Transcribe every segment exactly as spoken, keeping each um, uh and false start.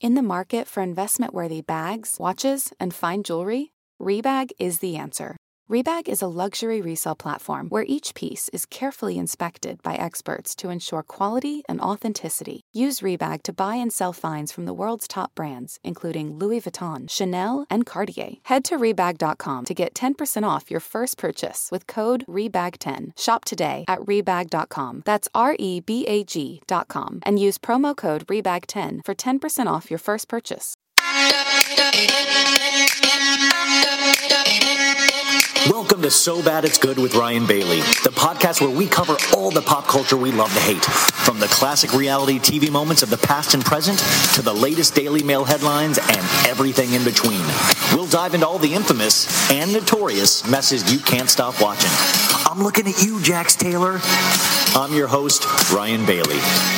In the market for investment-worthy bags, watches, and fine jewelry, Rebag is the answer. Rebag is a luxury resale platform where each piece is carefully inspected by experts to ensure quality and authenticity. Use Rebag to buy and sell finds from the world's top brands, including Louis Vuitton, Chanel, and Cartier. Head to Rebag dot com to get ten percent off your first purchase with code Rebag ten. Shop today at Rebag dot com. That's R E B A G dot com. And use promo code Rebag ten for ten percent off your first purchase. Welcome to So Bad It's Good with Ryan Bailey, the podcast where we cover all the pop culture we love to hate, from the classic reality T V moments of the past and present to the latest Daily Mail headlines and everything in between. We'll dive into all the infamous and notorious messes you can't stop watching. I'm looking at you, Jax Taylor. I'm your host, Ryan Bailey.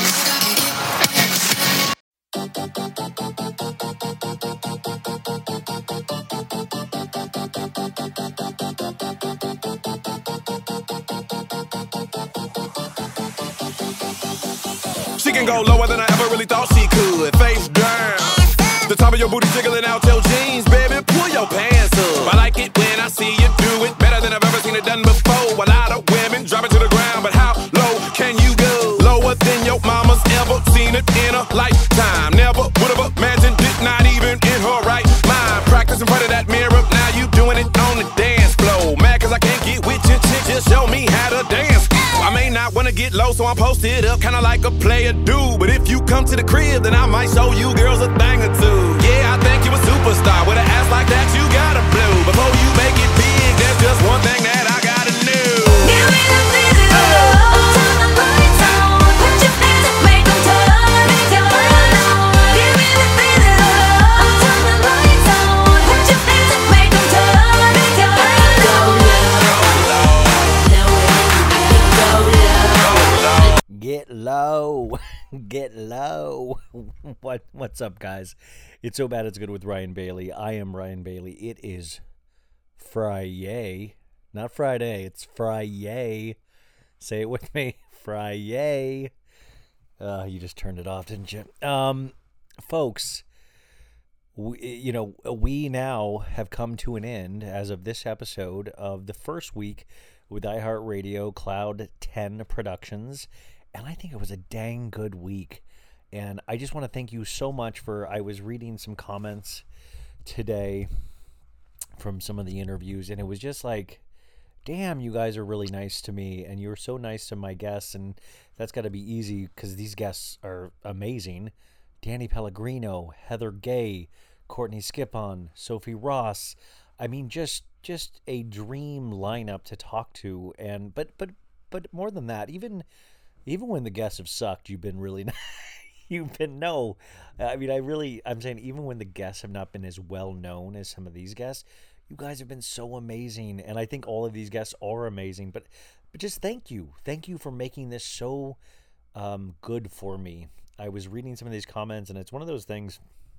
She can go lower than I ever really thought she could. Face down, the top of your booty jiggling out your jeans, baby. Pull your pants up. I like it when I see you do it better than I've ever seen it done before. A lot of women drop it to the ground, but how low can you go? Lower than your mama's ever seen it in a lifetime. Never would have imagined it, not even in her right mind. Practice in front of that mirror, now you doing it on the dance floor. Mad cause I can't get with your chick, just show me how to dance. I may not wanna get low, so I'm posted up, kinda like a player do. But if you come to the crib, then I might show you girls a thing or two. Yeah, I think you a superstar. With an ass like that, you gotta blow. Before you make it big, there's just one thing that I gotta know. Give me the video, turn the lights on. Put your hands up, make them turn, make them run. Give me the video, turn the lights on. Put your hands up, make them turn, make them run. Get low, get low. What what's up, guys? It's So Bad It's Good with Ryan Bailey. I am Ryan Bailey. It is Friday, not Friday. It's Friday. Say it with me, Friday. Uh, you just turned it off, didn't you? Um, folks, we, you know we now have come to an end as of this episode of the first week with iHeartRadio Cloud ten Productions. And I think it was a dang good week. And I just want to thank you so much for, I was reading some comments today from some of the interviews, and it was just like, damn, you guys are really nice to me, and you're so nice to my guests, and that's got to be easy because these guests are amazing. Danny Pellegrino, Heather Gay, Courtney Skipon, Sophie Ross. I mean, just just a dream lineup to talk to. And but but but more than that, even even when the guests have sucked, you've been really nice. You've been no. I mean, I really, I'm saying even when the guests have not been as well known as some of these guests, you guys have been so amazing. And I think all of these guests are amazing. But but just thank you. Thank you for making this so um, good for me. I was reading some of these comments, and it's one of those things.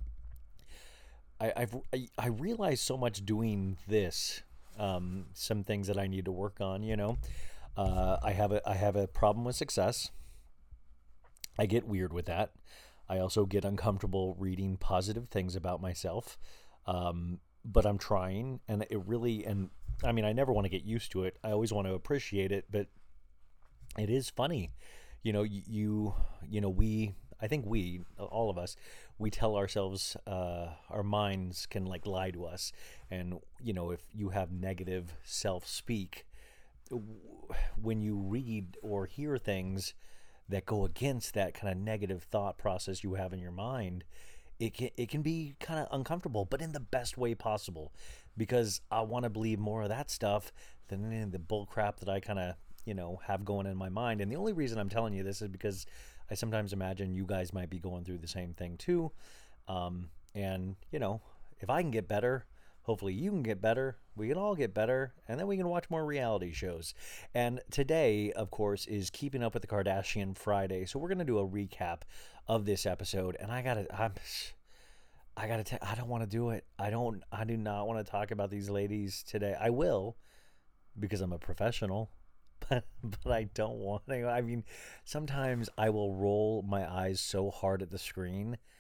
I I've, I, I realized so much doing this. Um, some things that I need to work on. You know, uh, I have a I have a problem with success. I get weird with that. I also get uncomfortable reading positive things about myself. Um, but I'm trying, and it really, and I mean, I never want to get used to it. I always want to appreciate it, but it is funny. You know, you, you know, we, I think we, all of us, we tell ourselves, uh, our minds can like lie to us. And, you know, if you have negative self-speak, when you read or hear things that go against that kind of negative thought process you have in your mind, it can it can be kind of uncomfortable, but in the best way possible, because I want to believe more of that stuff than any of the bull crap that I kind of, you know, have going in my mind. And the only reason I'm telling you this is because I sometimes imagine you guys might be going through the same thing too. Um, and, you know, if I can get better, hopefully you can get better. We can all get better, and then we can watch more reality shows. And today, of course, is Keeping Up with the Kardashian Friday. So we're going to do a recap of this episode. And I got to, I'm, I got to, I don't want to do it. I don't, I do not want to talk about these ladies today. I will, because I'm a professional, but, but I don't want to. I mean, sometimes I will roll my eyes so hard at the screen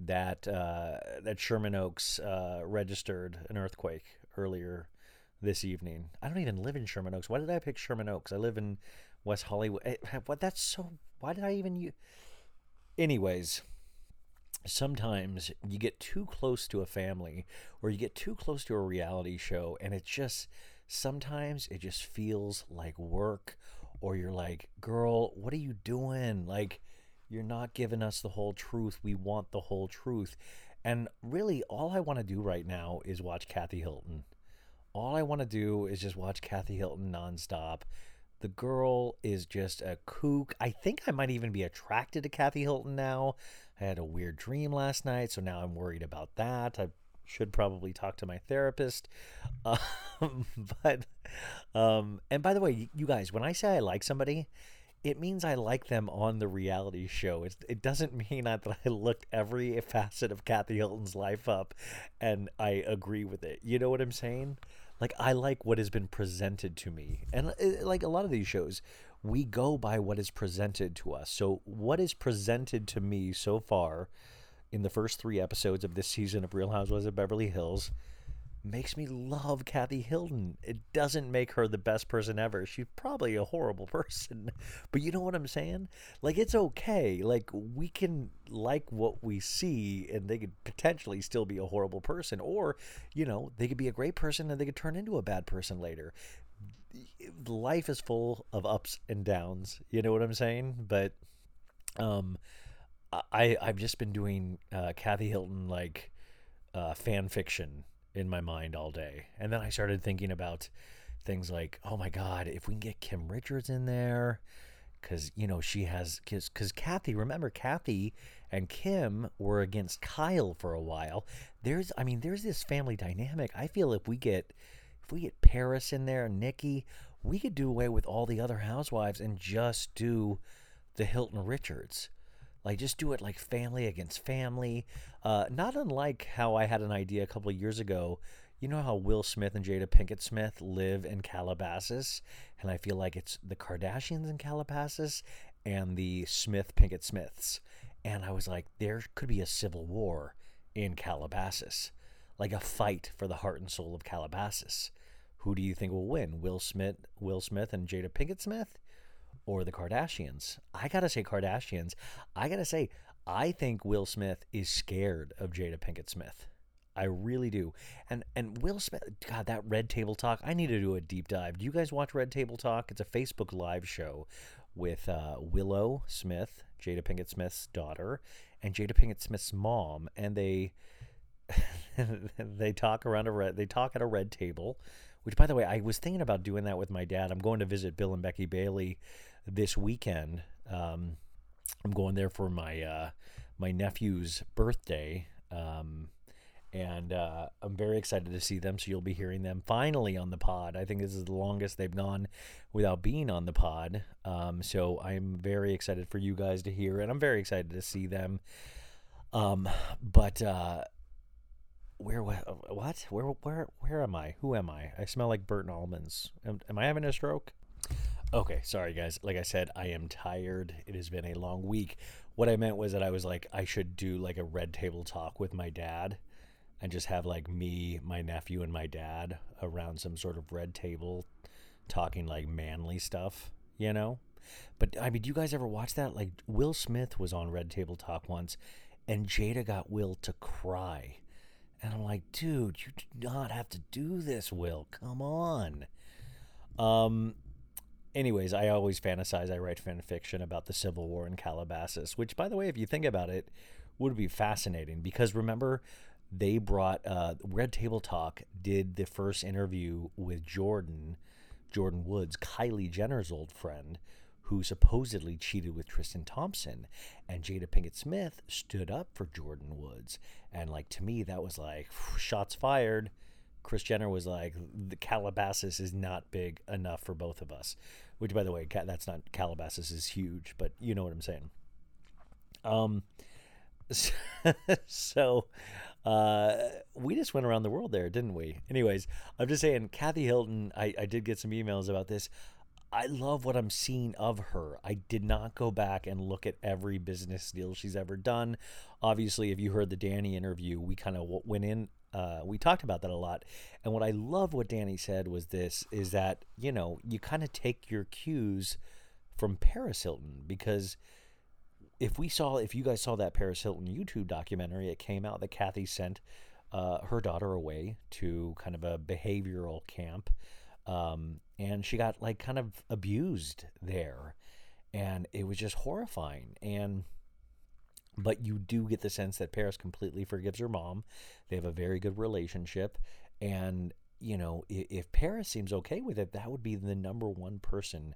that uh, that Sherman Oaks uh, registered an earthquake earlier this evening. I don't even live in Sherman Oaks. Why did I pick Sherman Oaks? I live in West Hollywood. Eh, What? That's so. Why did I even use? Anyways, sometimes you get too close to a family, or you get too close to a reality show, and it just sometimes it just feels like work, or you're like, girl, what are you doing? Like, you're not giving us the whole truth. We want the whole truth. And really, all I want to do right now is watch Kathy Hilton. All I want to do is just watch Kathy Hilton nonstop. The girl is just a kook. I think I might even be attracted to Kathy Hilton now. I had a weird dream last night, so now I'm worried about that. I should probably talk to my therapist. Um, but, um, and by the way, you guys, when I say I like somebody, it means I like them on the reality show. It, it doesn't mean that I looked every facet of Kathy Hilton's life up and I agree with it. You know what I'm saying? Like, I like what has been presented to me. And uh, like a lot of these shows, we go by what is presented to us. So what is presented to me so far in the first three episodes of this season of Real Housewives of Beverly Hills makes me love Kathy Hilton. It doesn't make her the best person ever. She's probably a horrible person. But you know what I'm saying? Like, it's okay. Like, we can like what we see, and they could potentially still be a horrible person. Or, you know, they could be a great person and they could turn into a bad person later. Life is full of ups and downs. You know what I'm saying? But um, I, I've just been doing uh, Kathy Hilton, like, uh, fan fiction in my mind all day. And then I started thinking about things like, oh my God, if we can get Kim Richards in there, because, you know, she has, because Kathy, remember, Kathy and Kim were against Kyle for a while. There's, I mean, there's this family dynamic. I feel if we get, if we get Paris in there, Nikki, we could do away with all the other housewives and just do the Hilton Richards. Like, just do it like family against family. Uh, not unlike how I had an idea a couple of years ago. You know how Will Smith and Jada Pinkett Smith live in Calabasas? And I feel like it's the Kardashians in Calabasas and the Smith Pinkett Smiths. And I was like, there could be a civil war in Calabasas. Like a fight for the heart and soul of Calabasas. Who do you think will win? Will Smith, Will Smith and Jada Pinkett Smith? Or the Kardashians? I gotta say Kardashians. I gotta say, I think Will Smith is scared of Jada Pinkett Smith. I really do. And and Will Smith, God, that Red Table Talk, I need to do a deep dive. Do you guys watch Red Table Talk? It's a Facebook Live show with uh, Willow Smith, Jada Pinkett Smith's daughter, and Jada Pinkett Smith's mom, and they they talk around a red, they talk at a red table. Which, by the way, I was thinking about doing that with my dad. I'm going to visit Bill and Becky Bailey this weekend. Um, I'm going there for my uh, my nephew's birthday, um, and uh, I'm very excited to see them. So you'll be hearing them finally on the pod. I think this is the longest they've gone without being on the pod. Um, so I'm very excited for you guys to hear, and I'm very excited to see them. Um, but. Uh, Where what? Where where where am I? Who am I? I smell like burnt almonds. Am, am I having a stroke? Okay, sorry guys. Like I said, I am tired. It has been a long week. What I meant was that I was like, I should do like a Red Table Talk with my dad, and just have like me, my nephew, and my dad around some sort of red table, talking like manly stuff, you know. But I mean, do you guys ever watch that? Like Will Smith was on Red Table Talk once, and Jada got Will to cry. And I'm like, dude, you do not have to do this, Will. Come on. Um. Anyways, I always fantasize. I write fan fiction about the Civil War in Calabasas, which, by the way, if you think about it, would be fascinating. Because remember, they brought uh, Red Table Talk did the first interview with Jordan, Jordan Woods, Kylie Jenner's old friend, who supposedly cheated with Tristan Thompson, and Jada Pinkett Smith stood up for Jordan Woods. And like, to me, that was like, shots fired. Kris Jenner was like, the Calabasas is not big enough for both of us, which, by the way, that's not, Calabasas is huge, but you know what I'm saying. Um, so, uh, we just went around the world there, didn't we? Anyways, I'm just saying, Kathy Hilton, I, I did get some emails about this. I love what I'm seeing of her. I did not go back and look at every business deal she's ever done. Obviously, if you heard the Danny interview, we kind of went in, uh, we talked about that a lot. And what I love what Danny said was this, is that, you know, you kind of take your cues from Paris Hilton, because if we saw, if you guys saw that Paris Hilton YouTube documentary, it came out that Kathy sent uh, her daughter away to kind of a behavioral camp. Um, and she got like kind of abused there, and it was just horrifying. And, but you do get the sense that Paris completely forgives her mom. They have a very good relationship. And, you know, if, if Paris seems okay with it, that would be the number one person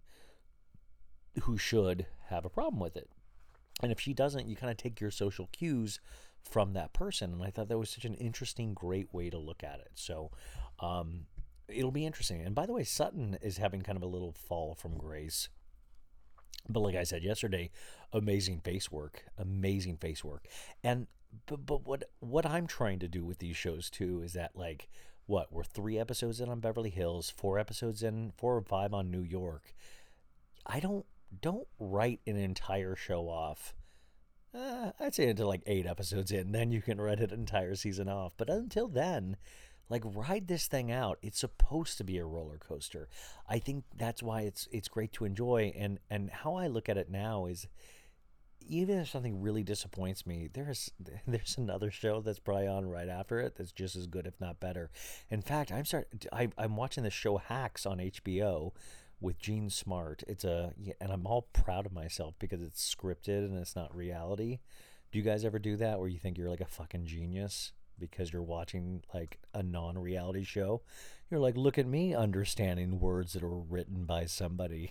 who should have a problem with it. And if she doesn't, you kind of take your social cues from that person. And I thought that was such an interesting, great way to look at it. So, um, it'll be interesting. And by the way, Sutton is having kind of a little fall from grace. But like I said yesterday, amazing face work, amazing face work. And but, but what what I'm trying to do with these shows too is that, like, what, we're three episodes in on Beverly Hills, four episodes in, four or five on New York. I don't don't write an entire show off. Uh, I'd say until like eight episodes in, then you can write an entire season off. But until then, like, ride this thing out. It's supposed to be a roller coaster. I think that's why it's it's great to enjoy. And and how I look at it now is, even if something really disappoints me, there's there's another show that's probably on right after it that's just as good, if not better. In fact, I'm start I, I'm watching the show Hacks on H B O with Gene Smart. It's a and I'm all proud of myself because it's scripted and it's not reality. Do you guys ever do that where you think you're like a fucking genius because you're watching like a non-reality show? You're like, look at me understanding words that are written by somebody.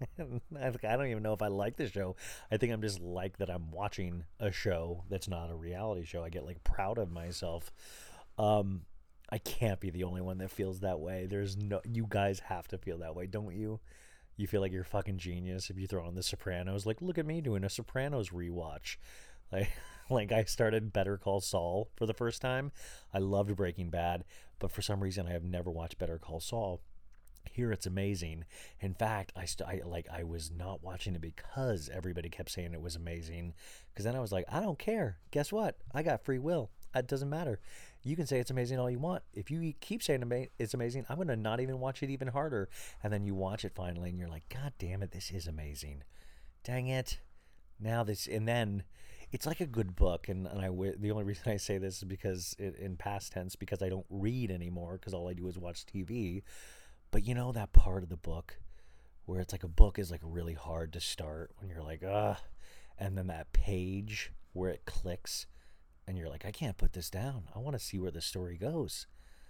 I don't even know if I like the show. I think I'm just like that I'm watching a show that's not a reality show. I get like proud of myself. Um, I can't be the only one that feels that way. There's no, you guys have to feel that way, don't you? You feel like you're a fucking genius if you throw on The Sopranos. Like, look at me doing a Sopranos rewatch. Like, like I started Better Call Saul for the first time. I loved Breaking Bad, but for some reason I have never watched Better Call Saul. Here it's amazing. In fact, I, st- I like I was not watching it because everybody kept saying it was amazing. Because then I was like, I don't care. Guess what? I got free will. It doesn't matter. You can say it's amazing all you want. If you keep saying it's amazing, I'm going to not even watch it even harder. And then you watch it finally and you're like, God damn it, this is amazing. Dang it. Now this, and then it's like a good book. And, and I, the only reason I say this is because it, in past tense, because I don't read anymore because all I do is watch T V. But you know that part of the book where it's like a book is like really hard to start when you're like, ugh. And then that page where it clicks and you're like, I can't put this down. I want to see where the story goes.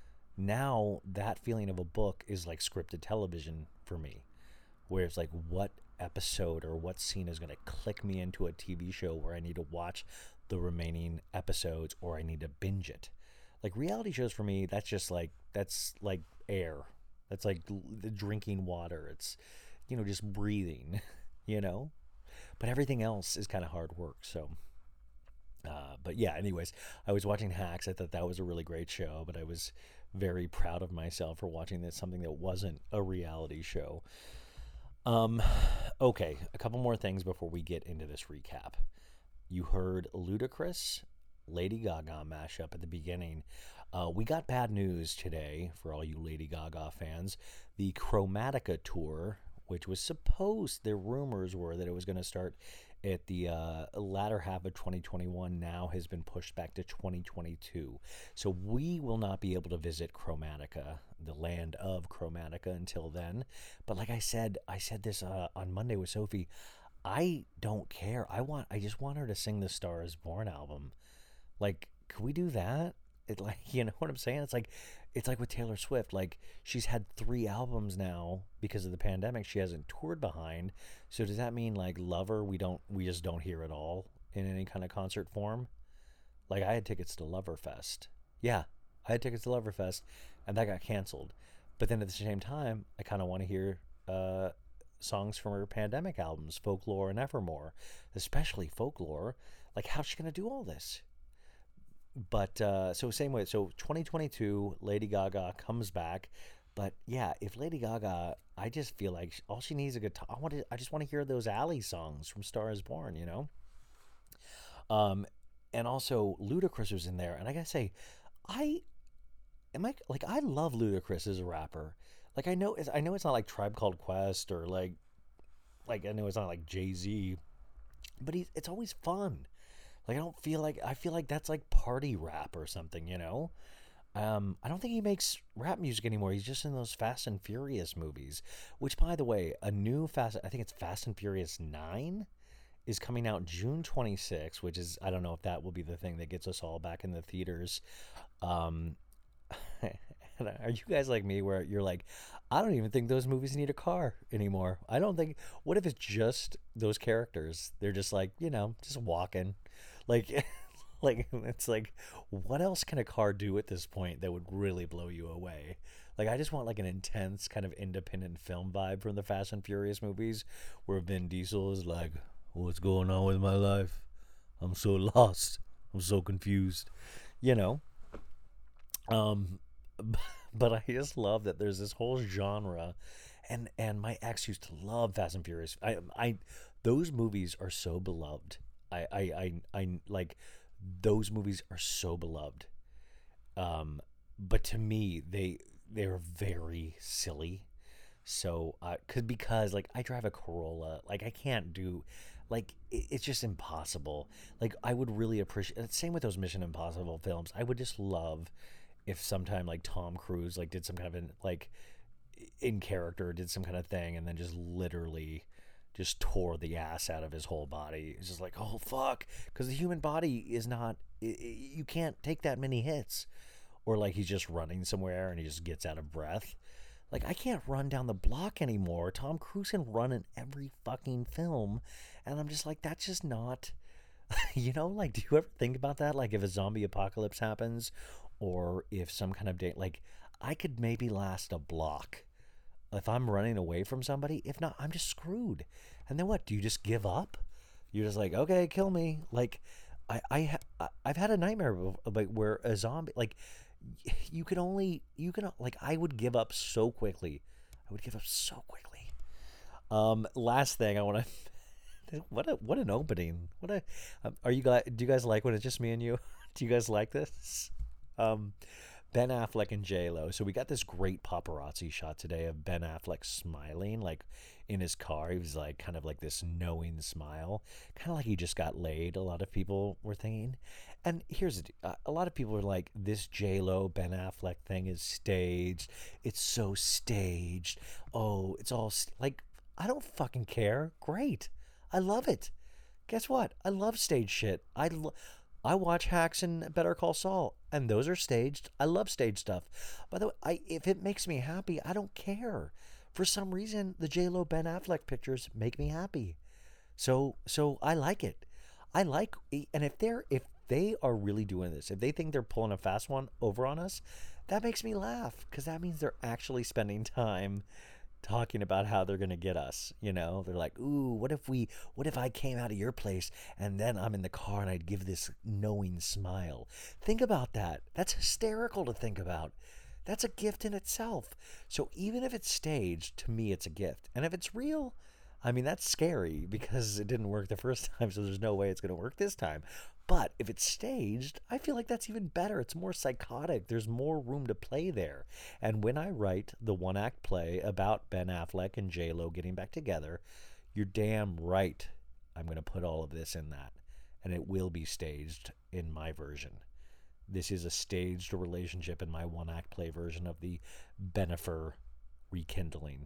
Now that feeling of a book is like scripted television for me, where it's like, what episode or what scene is going to click me into a T V show where I need to watch the remaining episodes or I need to binge it. Like reality shows for me, that's just like, that's like air. That's like the drinking water. It's, you know, just breathing, you know, but everything else is kind of hard work. So, uh, but yeah, anyways, I was watching Hacks. I thought that was a really great show, but I was very proud of myself for watching this, something that wasn't a reality show. Um, okay. A couple more things before we get into this recap. You heard Ludacris, Lady Gaga mashup at the beginning. Uh, we got bad news today for all you Lady Gaga fans. The Chromatica tour, which was supposed, the rumors were that it was going to start at the uh, latter half of twenty twenty-one, now has been pushed back to twenty twenty-two. So we will not be able to visit Chromatica, the land of Chromatica, until then. But like I said, I said this uh, on Monday with Sophie, I don't care. I want, I just want her to sing the Star Is Born album. Like, can we do that? It like, you know what I'm saying? It's like, it's like with Taylor Swift. Like, she's had three albums now because of the pandemic. She hasn't toured behind. So does that mean like Lover, we don't, we just don't hear it all in any kind of concert form? Like, I had tickets to Loverfest. Yeah, I had tickets to Loverfest, and that got canceled. But then at the same time, I kind of want to hear uh, songs from her pandemic albums, Folklore and Evermore, especially Folklore. Like, how's she gonna do all this? But, uh, so same way, so twenty twenty-two, Lady Gaga comes back. But yeah, if Lady Gaga, I just feel like sh- all she needs is a guitar. I want to, I just want to hear those alley songs from Star Is Born, you know. Um, and also Ludacris was in there, and I gotta say, I am I like I love Ludacris as a rapper. Like I know, it's, I know it's not like Tribe Called Quest or like, like I know it's not like Jay-Z, but he's it's always fun. Like I don't feel like I feel like that's like party rap or something, you know. Um, I don't think he makes rap music anymore. He's just in those Fast and Furious movies, which, by the way, a new Fast, I think it's Fast and Furious nine is coming out June twenty-sixth, which is, I don't know if that will be the thing that gets us all back in the theaters. Um, are you guys like me where you're like, I don't even think those movies need a car anymore. I don't think, what if it's just those characters? They're just like, you know, just walking. Like, like, it's like, what else can a car do at this point that would really blow you away? Like, I just want like an intense kind of independent film vibe from the Fast and Furious movies where Vin Diesel is like, what's going on with my life? I'm so lost. I'm so confused. You know? Um, but I just love that there's this whole genre, and and my ex used to love Fast and Furious. I I those movies are so beloved. I I I, I like those movies are so beloved. Um, but to me, they they're very silly. So, uh, cause because like I drive a Corolla, like I can't do, like it, it's just impossible. Like I would really appreciate. Same with those Mission Impossible films. I would just love if sometime like Tom Cruise like did some kind of an, like in character did some kind of thing and then just literally just tore the ass out of his whole body. It's just like, oh fuck, because the human body is not. It, it, you can't take that many hits, or like he's just running somewhere and he just gets out of breath. Like, I can't run down the block anymore. Tom Cruise can run in every fucking film. And I'm just like, that's just not, you know, like, do you ever think about that? Like, if a zombie apocalypse happens, or if some kind of day, like, I could maybe last a block if I'm running away from somebody. If not, I'm just screwed. And then what? Do you just give up? You're just like, okay, kill me. Like, I, I, ha- I've had a nightmare of, like, where a zombie, like, you could only you can like I would give up so quickly. I would give up so quickly. Um, last thing I want to what a what an opening. What a um, are you guys? Do you guys like when it's just me and you? Do you guys like this? Um, Ben Affleck and J Lo. So we got this great paparazzi shot today of Ben Affleck smiling, like in his car. He was like kind of like this knowing smile, kind of like he just got laid. A lot of people were thinking. And here's the, uh, a lot of people are like, this J Lo Ben Affleck thing is staged. It's so staged. Oh, it's all st-. Like, I don't fucking care. Great, I love it. Guess what? I love stage shit. I lo- I watch Hacks and Better Call Saul, and those are staged. I love stage stuff. By the way, I if it makes me happy, I don't care. For some reason, the J Lo Ben Affleck pictures make me happy. So so I like it. I like, and if they're if they are really doing this, if they think they're pulling a fast one over on us, that makes me laugh, because that means they're actually spending time talking about how they're going to get us. You know, they're like, ooh, what if we, what if I came out of your place and then I'm in the car and I'd give this knowing smile? Think about that. That's hysterical to think about. That's a gift in itself. So even if it's staged, to me, it's a gift. And if it's real, I mean, that's scary because it didn't work the first time, so there's no way it's going to work this time. But if it's staged, I feel like that's even better. It's more psychotic. There's more room to play there. And when I write the one-act play about Ben Affleck and J Lo getting back together, you're damn right I'm going to put all of this in that. And it will be staged in my version. This is a staged relationship in my one-act play version of the Bennifer rekindling.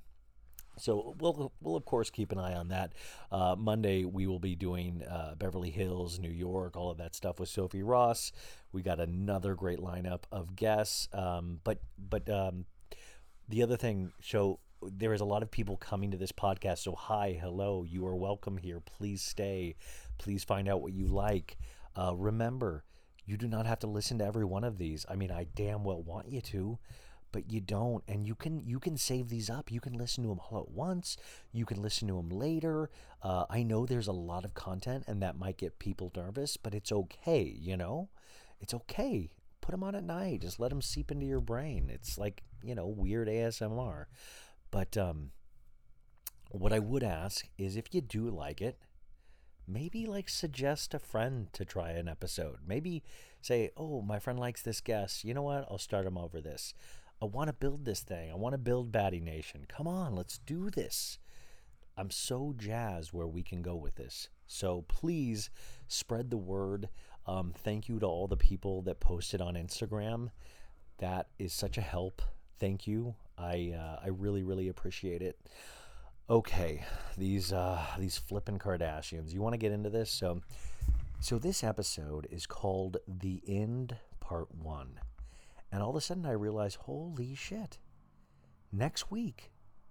So we'll, we'll of course, keep an eye on that. Uh, Monday, we will be doing uh, Beverly Hills, New York, all of that stuff with Sophie Ross. We got another great lineup of guests. Um, but but um, the other thing, so there is a lot of people coming to this podcast. So hi, hello, you are welcome here. Please stay. Please find out what you like. Uh, remember, you do not have to listen to every one of these. I mean, I damn well want you to. But you don't, and you can you can save these up. You can listen to them all at once. You can listen to them later. Uh, I know there's a lot of content, and that might get people nervous, but it's okay, you know? It's okay. put them on at night. Just let them seep into your brain. It's like, you know, weird A S M R. But um, what I would ask is if you do like it, maybe like suggest a friend to try an episode. Maybe say, oh, my friend likes this guest. You know what? I'll start him over this. I want to build this thing. I want to build Baddie Nation. Come on, let's do this. I'm so jazzed where we can go with this. So please spread the word. Um, thank you to all the people that posted on Instagram. That is such a help. Thank you. I uh, I really, really appreciate it. Okay, these uh, these flippin' Kardashians. You want to get into this? So, so this episode is called The End Part One. And all of a sudden I realized, holy shit, next week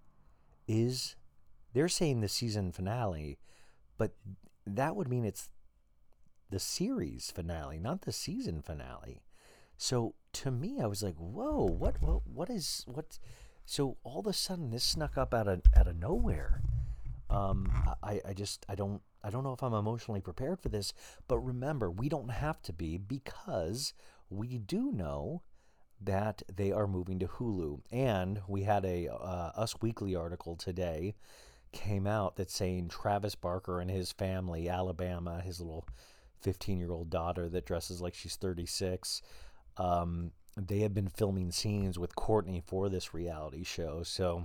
is, they're saying the season finale, but that would mean it's the series finale, not the season finale. So to me, I was like, whoa, what, what, what is, what? So all of a sudden this snuck up out of, out of nowhere. Um, I, I just, I don't, I don't know if I'm emotionally prepared for this, but remember, we don't have to be, because we do know that they are moving to Hulu. And we had a uh, Us Weekly article today came out that's saying Travis Barker and his family, Alabama, his little fifteen-year-old daughter that dresses like she's thirty-six, um, they have been filming scenes with Courtney for this reality show. So,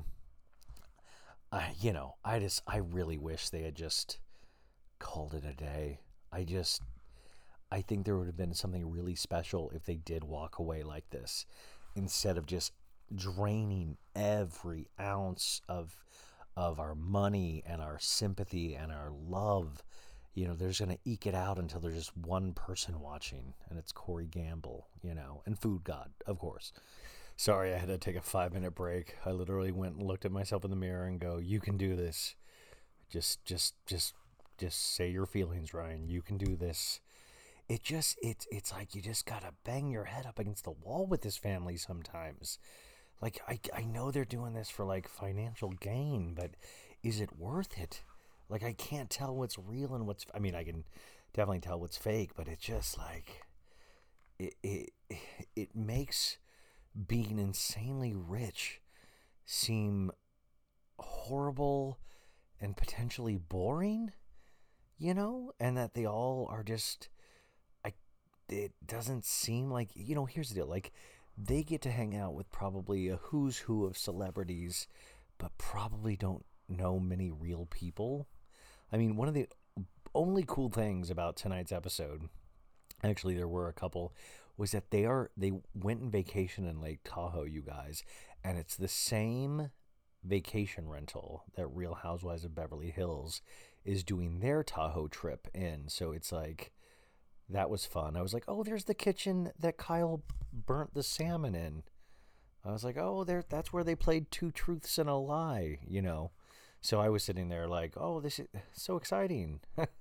I, you know, I just, I really wish they had just called it a day. I just... I think there would have been something really special if they did walk away like this, instead of just draining every ounce of of our money and our sympathy and our love. You know, they're just going to eke it out until there's just one person watching, and it's Corey Gamble, you know, and Food God, of course. Sorry, I had to take a five-minute break. I literally went and looked at myself in the mirror and go, you can do this. Just, just, just, just say your feelings, Ryan. You can do this. It just, it's, it's like you just gotta bang your head up against the wall with this family sometimes. Like, I, I know they're doing this for, like, financial gain, but is it worth it? Like, I can't tell what's real and what's, I mean, I can definitely tell what's fake, but it's just, like, it, it, it makes being insanely rich seem horrible and potentially boring, you know? And that they all are just... it doesn't seem like, you know, here's the deal. Like, they get to hang out with probably a who's who of celebrities, but probably don't know many real people. I mean, one of the only cool things about tonight's episode, actually there were a couple, was that they are, they went on vacation in Lake Tahoe, you guys, and it's the same vacation rental that Real Housewives of Beverly Hills is doing their Tahoe trip in. So it's like, that was fun. I was like, oh, there's the kitchen that Kyle burnt the salmon in. I was like, oh, there, that's where they played Two Truths and a Lie, you know. So I was sitting there like, oh, this is so exciting.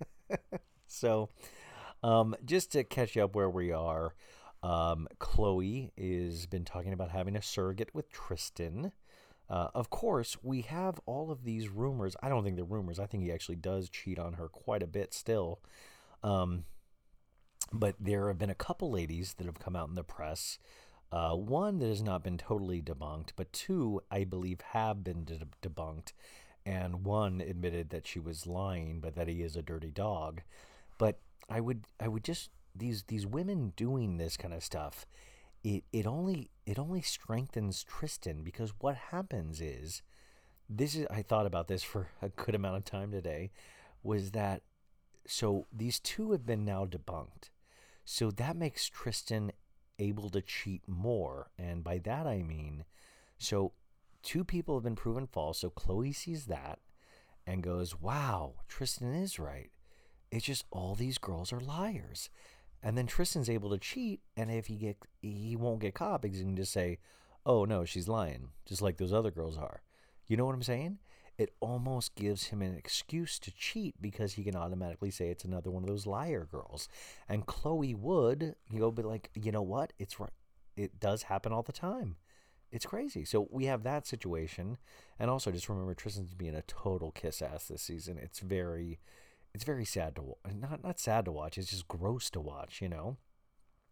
So um, just to catch you up where we are, um, Khloe has been talking about having a surrogate with Tristan. Uh, of course, we have all of these rumors. I don't think they're rumors. I think he actually does cheat on her quite a bit still. Um But there have been a couple ladies that have come out in the press. Uh, one that has not been totally debunked, but two, I believe, have been de- debunked. And one admitted that she was lying, but that he is a dirty dog. But I would, I would just these these women doing this kind of stuff. It it only it only strengthens Tristan, because what happens is, this is I thought about this for a good amount of time today, was that so these two have been now debunked. So that makes Tristan able to cheat more. And by that I mean, so two people have been proven false. So Khloe sees that and goes, wow, Tristan is right. It's just all these girls are liars. And then Tristan's able to cheat. And if he get, he won't get caught, because he can just say, oh no, she's lying, just like those other girls are. You know what I'm saying? It almost gives him an excuse to cheat, because he can automatically say it's another one of those liar girls. And Khloe would, you know, be like, you know what? It's right. It does happen all the time. It's crazy. So we have that situation. And also just remember, Tristan's being a total kiss ass this season. It's very, it's very sad to watch. Not, not sad to watch. It's just gross to watch, you know?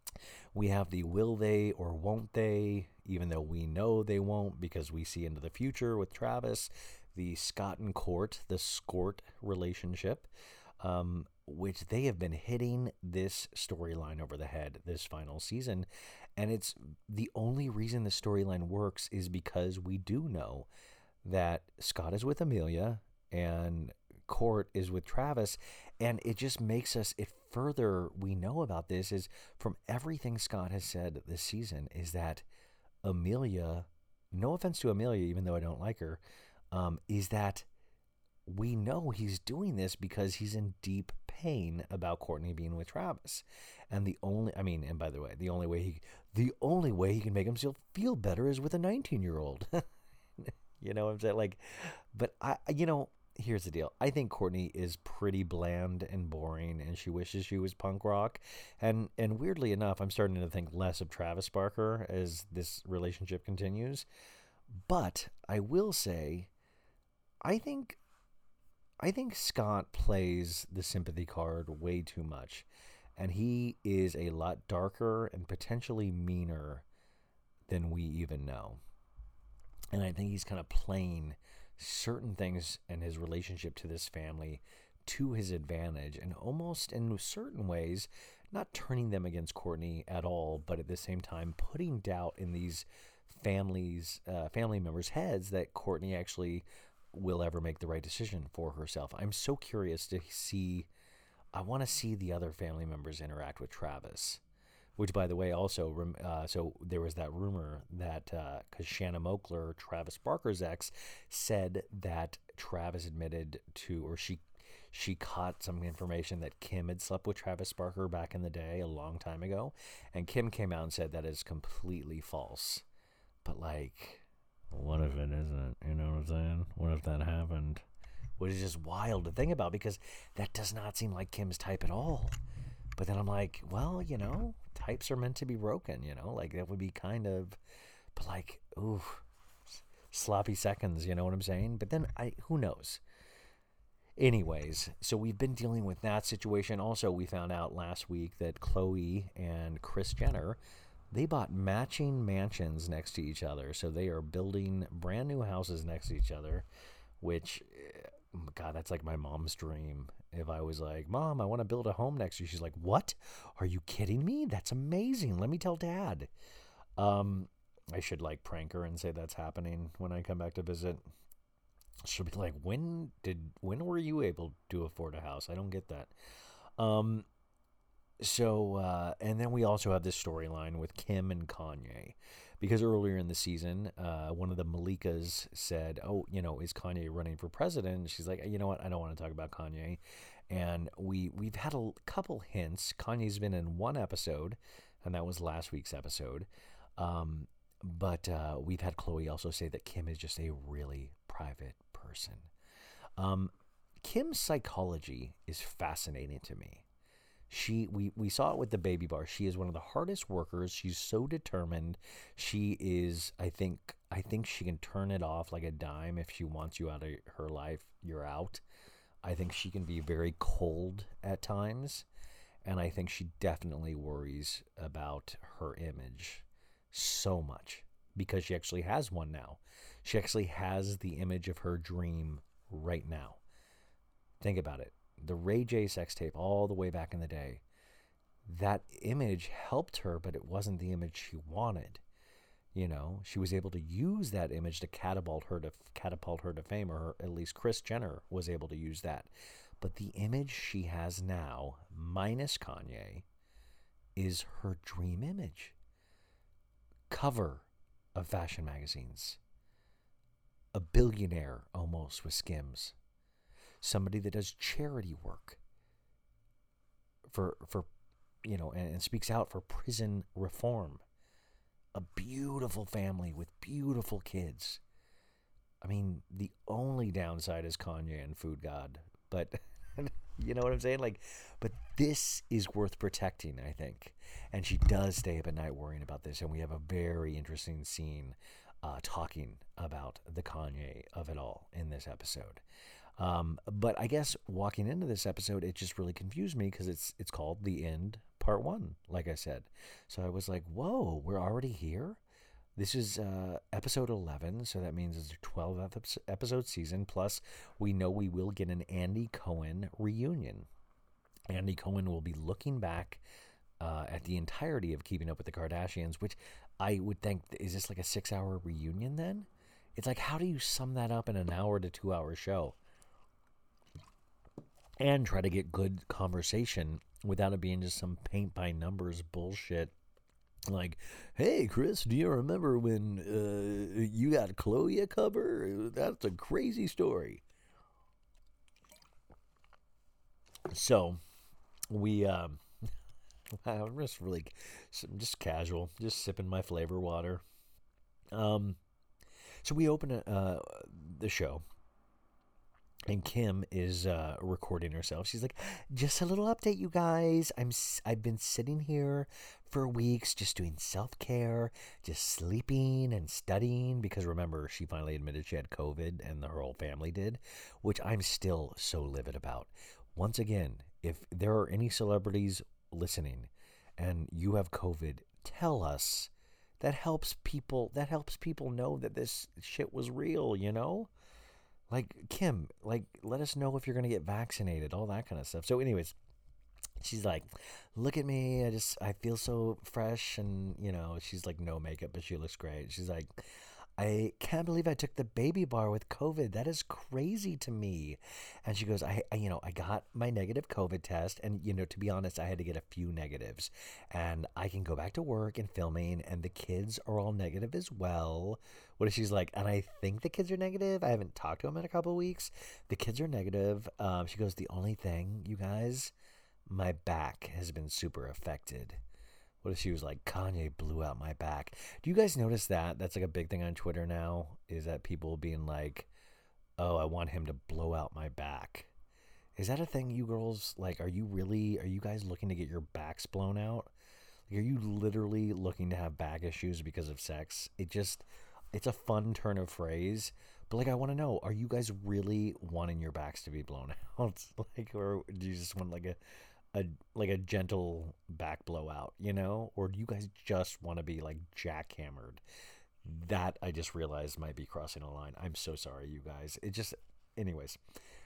We have the will they or won't they, even though we know they won't because we see into the future with Travis, the Scott and Court, the Scort relationship, um, which they have been hitting this storyline over the head this final season. And it's the only reason the storyline works is because we do know that Scott is with Amelia and Court is with Travis. And it just makes us, it further we know about this is from everything Scott has said this season is that Amelia, no offense to Amelia, even though I don't like her, um, is that we know he's doing this because he's in deep pain about Courtney being with Travis. And the only, I mean, and by the way, the only way he, the only way he can make himself feel better is with a nineteen year old. You know what I'm saying? Like, but I, you know, here's the deal. I think Courtney is pretty bland and boring, and she wishes she was punk rock. And and weirdly enough, I'm starting to think less of Travis Barker as this relationship continues. But I will say, I think, I think Scott plays the sympathy card way too much, and he is a lot darker and potentially meaner than we even know. And I think he's kind of playing certain things in his relationship to this family to his advantage, and almost in certain ways not turning them against Courtney at all, but at the same time putting doubt in these families uh, family members' heads that Courtney actually will ever make the right decision for herself. I'm so curious to see, I want to see the other family members interact with Travis. Which, by the way, also, uh, so there was that rumor that, because uh, Shanna Mokler, Travis Barker's ex, said that Travis admitted to, or she she caught some information that Kim had slept with Travis Barker back in the day, a long time ago. And Kim came out and said that is completely false. But, like, what if it isn't? You know what I'm saying? What if that happened? Which is just wild to think about, because that does not seem like Kim's type at all. But then I'm like, well, you know, types are meant to be broken, you know, like that would be kind of, but like, ooh, sloppy seconds, you know what I'm saying? But then I, who knows? Anyways, so we've been dealing with that situation. Also, we found out last week that Khloe and Kris Jenner, they bought matching mansions next to each other. So they are building brand new houses next to each other, which, God, that's like my mom's dream. If I was like, Mom, I want to build a home next to you. She's like, what? Are you kidding me? That's amazing. Let me tell Dad. Um, I should like prank her and say that's happening when I come back to visit. She'll be like, when did, when were you able to afford a house? I don't get that. Um, so, uh, and then we also have this storyline with Kim and Kanye. Because earlier in the season, uh, one of the Malikas said, oh, you know, is Kanye running for president? And she's like, you know what? I don't want to talk about Kanye. And we, we've had a couple hints. Kanye's been in one episode, and that was last week's episode. Um, but uh, we've had Khloe also say that Kim is just a really private person. Um, Kim's psychology is fascinating to me. She, we, we saw it with the baby bar. She is one of the hardest workers. She's so determined. She is, I think, I think she can turn it off like a dime. If she wants you out of her life, you're out. I think she can be very cold at times. And I think she definitely worries about her image so much because she actually has one now. She actually has the image of her dream right now. Think about it. The Ray J sex tape all the way back in the day, that image helped her, but it wasn't the image she wanted. You know, she was able to use that image to catapult her to catapult her to fame, or at least Kris Jenner was able to use that. But the image she has now, minus Kanye, is her dream image. Cover of fashion magazines. A billionaire almost with Skims. Somebody that does charity work for, for you know, and, and speaks out for prison reform. A beautiful family with beautiful kids. I mean, the only downside is Kanye and Food God. But, you know what I'm saying? Like, but this is worth protecting, I think. And she does stay up at night worrying about this. And we have a very interesting scene uh, talking about the Kanye of it all in this episode. Um, but I guess walking into this episode, it just really confused me because it's it's called The End, part one, like I said. So I was like, whoa, we're already here? This is uh, episode eleven, so that means it's a twelve episode season. Plus, we know we will get an Andy Cohen reunion. Andy Cohen will be looking back uh, at the entirety of Keeping Up with the Kardashians, which I would think, is this like a six-hour reunion then? It's like, how do you sum that up in an hour to two-hour show? And try to get good conversation without it being just some paint-by-numbers bullshit. Like, hey, Chris, do you remember when uh, you got Chloe a cover? That's a crazy story. So, we, um, I'm just really, just casual, just sipping my flavor water. Um, so we open uh, the show. And Kim is uh, recording herself. She's like, just a little update, you guys. I'm, I've been sitting here for weeks just doing self-care, just sleeping and studying. Because remember, she finally admitted she had COVID and her whole family did, which I'm still so livid about. Once again, if there are any celebrities listening and you have COVID, tell us. That helps people, that helps people know that this shit was real, you know? Like, Kim, like, let us know if you're going to get vaccinated, all that kind of stuff. So anyways, she's like, look at me. I just, I feel so fresh. And, you know, she's like, no makeup, but she looks great. She's like, I can't believe I took the baby bar with COVID. That is crazy to me. And she goes, I, I, you know, I got my negative COVID test. And, you know, to be honest, I had to get a few negatives. And I can go back to work and filming. And the kids are all negative as well. What if she's like, and I think the kids are negative. I haven't talked to them in a couple of weeks. The kids are negative. Um, she goes, the only thing, you guys, my back has been super affected. What if she was like, Kanye blew out my back? Do you guys notice that? That's like a big thing on Twitter now, is that people being like, oh, I want him to blow out my back. Is that a thing, you girls? Like, are you really, are you guys looking to get your backs blown out? Like, are you literally looking to have back issues because of sex? It just, it's a fun turn of phrase. But like, I want to know, are you guys really wanting your backs to be blown out? Like, or do you just want like a, a like a gentle back blowout, you know? Or do you guys just want to be like jackhammered? That I just realized might be crossing a line. I'm so sorry, you guys. It just, anyways.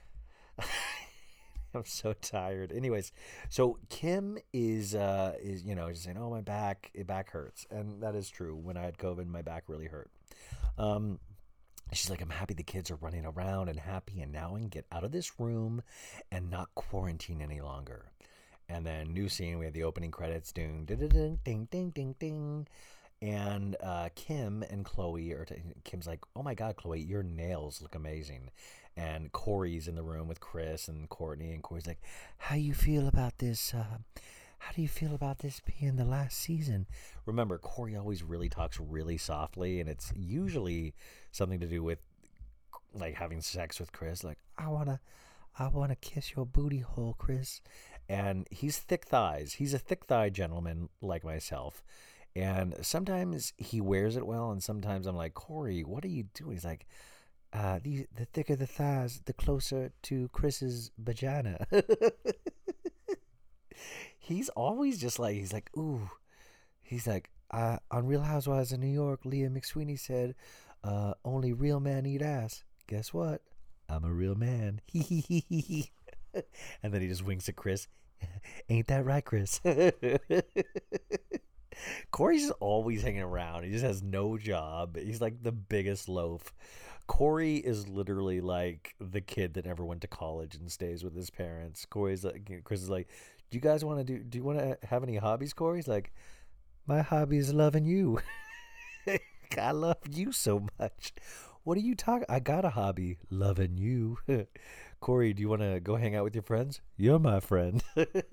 I'm so tired. Anyways, so Kim is, uh, is you know, just saying, oh, my back, it back hurts. And that is true. When I had COVID, my back really hurt. Um, she's like, I'm happy the kids are running around and happy, and now I can get out of this room and not quarantine any longer. And then new scene, we have the opening credits, ding, ding, ding, ding, ding, ding, ding. And uh, Kim and Chloe are, t- Kim's like, oh my God, Chloe, your nails look amazing. And Corey's in the room with Chris and Courtney, and Corey's like, how you feel about this? Uh, how do you feel about this being the last season? Remember, Corey always really talks really softly, and it's usually something to do with like having sex with Chris. Like, I wanna, I wanna kiss your booty hole, Chris. And he's thick thighs. He's a thick thigh gentleman like myself. And sometimes he wears it well, and sometimes I'm like, Corey, what are you doing? He's like, uh, the the thicker the thighs, the closer to Chris's vagina. He's always just like, he's like, ooh. He's like, uh, on Real Housewives of New York, Leah McSweeney said, uh, only real men eat ass. Guess what? I'm a real man. And then he just winks at Chris. Ain't that right, Chris? Corey's just always hanging around. He just has no job. He's like the biggest loaf. Corey is literally like the kid that never went to college and stays with his parents. Corey's like, Chris is like, do you guys want to do, do you want to have any hobbies, Corey? He's like, my hobby is loving you. I love you so much. What are you talking? I got a hobby, loving you. Corey, do you want to go hang out with your friends? You're my friend.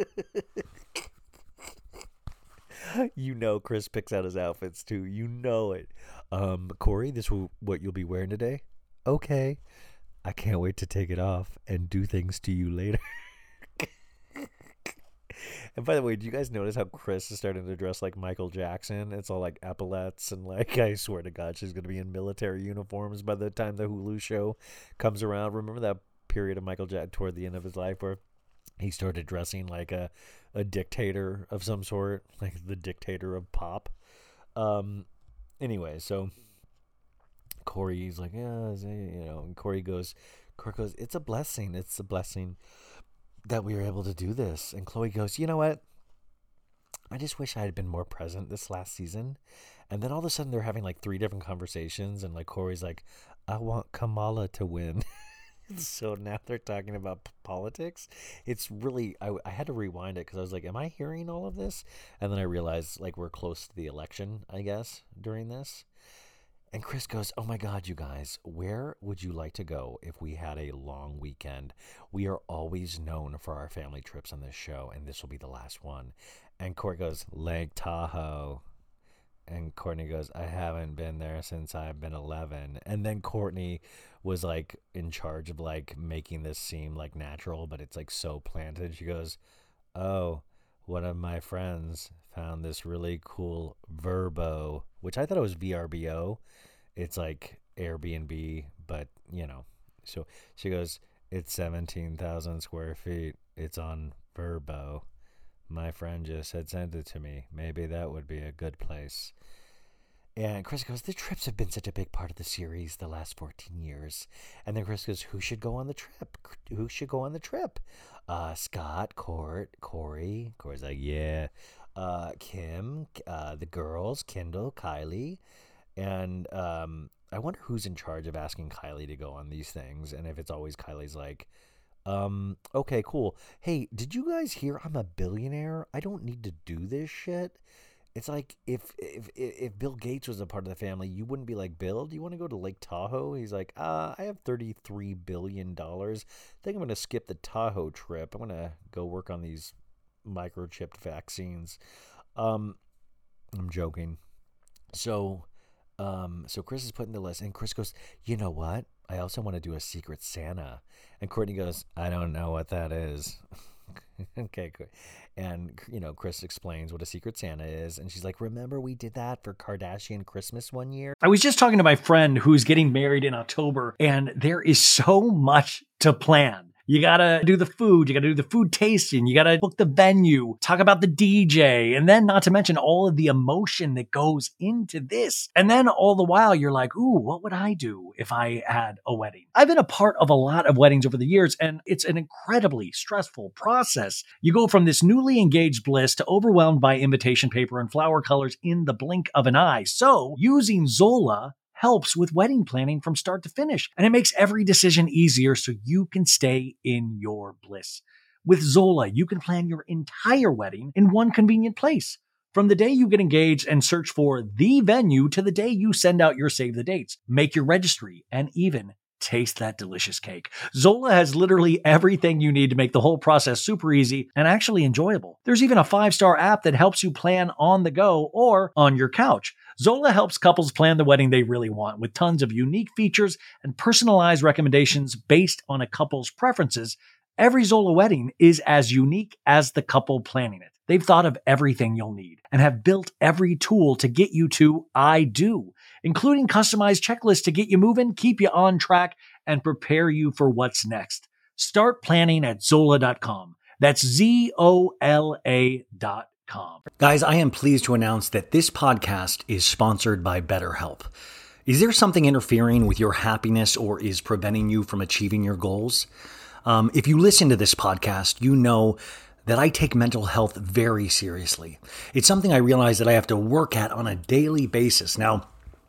You know Chris picks out his outfits too. You know it. Um, Corey, this is what you'll be wearing today? Okay. I can't wait to take it off and do things to you later. And by the way, do you guys notice how Chris is starting to dress like Michael Jackson? It's all like epaulets and like, I swear to God, she's going to be in military uniforms by the time the Hulu show comes around. Remember that period of Michael Jackson toward the end of his life where he started dressing like a a dictator of some sort, like the dictator of pop. Um, anyway, so Corey's like, yeah, you know, and Corey goes, Corey goes, it's a blessing. It's a blessing that we were able to do this. And Chloe goes, you know what? I just wish I had been more present this last season. And then all of a sudden they're having like three different conversations. And like Corey's like, I want Kamala to win. So now they're talking about p- politics. It's really, I, I had to rewind it because I was like, am I hearing all of this? And then I realized like we're close to the election, I guess, during this. And Chris goes, oh my God, you guys, where would you like to go if we had a long weekend? We are always known for our family trips on this show, and this will be the last one. And Corey goes, Lake Tahoe. And Courtney goes, I haven't been there since I've been eleven. And then Courtney was like in charge of like making this seem like natural, but it's like so planted. She goes, oh, one of my friends found this really cool Vrbo, which I thought it was V R B O. It's like Airbnb, but you know. So she goes, it's seventeen thousand square feet. It's on Vrbo. My friend just had sent it to me. Maybe that would be a good place. And Chris goes, the trips have been such a big part of the series the last fourteen years. And then Chris goes, who should go on the trip? Who should go on the trip? Uh, Scott, Court, Corey. Corey's like, yeah. Uh, Kim, uh, the girls, Kendall, Kylie. And um, I wonder who's in charge of asking Kylie to go on these things. And if it's always Kylie's like, um, okay, cool. Hey, did you guys hear I'm a billionaire? I don't need to do this shit. It's like if if if Bill Gates was a part of the family, you wouldn't be like, Bill, do you want to go to Lake Tahoe? He's like, uh, I have thirty-three billion dollars. I think I'm going to skip the Tahoe trip. I'm going to go work on these microchipped vaccines. Um, I'm joking. So, um, so Chris is putting the list, and Chris goes, you know what? I also want to do a Secret Santa. And Courtney goes, I don't know what that is. Okay, good. And, you know, Chris explains what a Secret Santa is. And she's like, remember we did that for Kardashian Christmas one year? I was just talking to my friend who's getting married in October, and there is so much to plan. You gotta do the food, you gotta do the food tasting, you gotta book the venue, talk about the D J, and then not to mention all of the emotion that goes into this. And then all the while you're like, ooh, what would I do if I had a wedding? I've been a part of a lot of weddings over the years, and it's an incredibly stressful process. You go from this newly engaged bliss to overwhelmed by invitation paper and flower colors in the blink of an eye. So using Zola helps with wedding planning from start to finish, and it makes every decision easier so you can stay in your bliss. With Zola, you can plan your entire wedding in one convenient place. From the day you get engaged and search for the venue to the day you send out your save the dates, make your registry, and even taste that delicious cake. Zola has literally everything you need to make the whole process super easy and actually enjoyable. There's even a five-star app that helps you plan on the go or on your couch. Zola helps couples plan the wedding they really want with tons of unique features and personalized recommendations based on a couple's preferences. Every Zola wedding is as unique as the couple planning it. They've thought of everything you'll need and have built every tool to get you to I do, including customized checklists to get you moving, keep you on track, and prepare you for what's next. Start planning at Zola dot com. That's Z O L A dot com. Guys, I am pleased to announce that this podcast is sponsored by BetterHelp. Is there something interfering with your happiness or is preventing you from achieving your goals? Um, if you listen to this podcast, you know that I take mental health very seriously. It's something I realize that I have to work at on a daily basis. Now,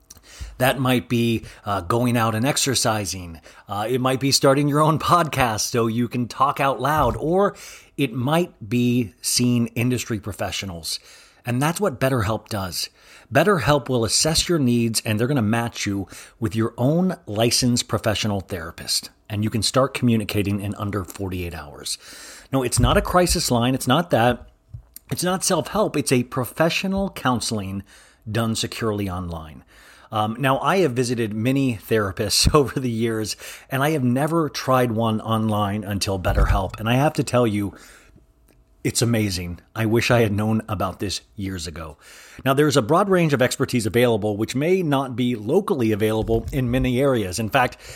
that might be uh, going out and exercising. Uh, it might be starting your own podcast so you can talk out loud, or it might be seeing industry professionals. And that's what BetterHelp does. BetterHelp will assess your needs, and they're going to match you with your own licensed professional therapist. And you can start communicating in under forty-eight hours. No, it's not a crisis line. It's not that. It's not self-help. It's a professional counseling done securely online. Um, now, I have visited many therapists over the years, and I have never tried one online until BetterHelp. And I have to tell you, it's amazing. I wish I had known about this years ago. Now, there's a broad range of expertise available, which may not be locally available in many areas. In fact,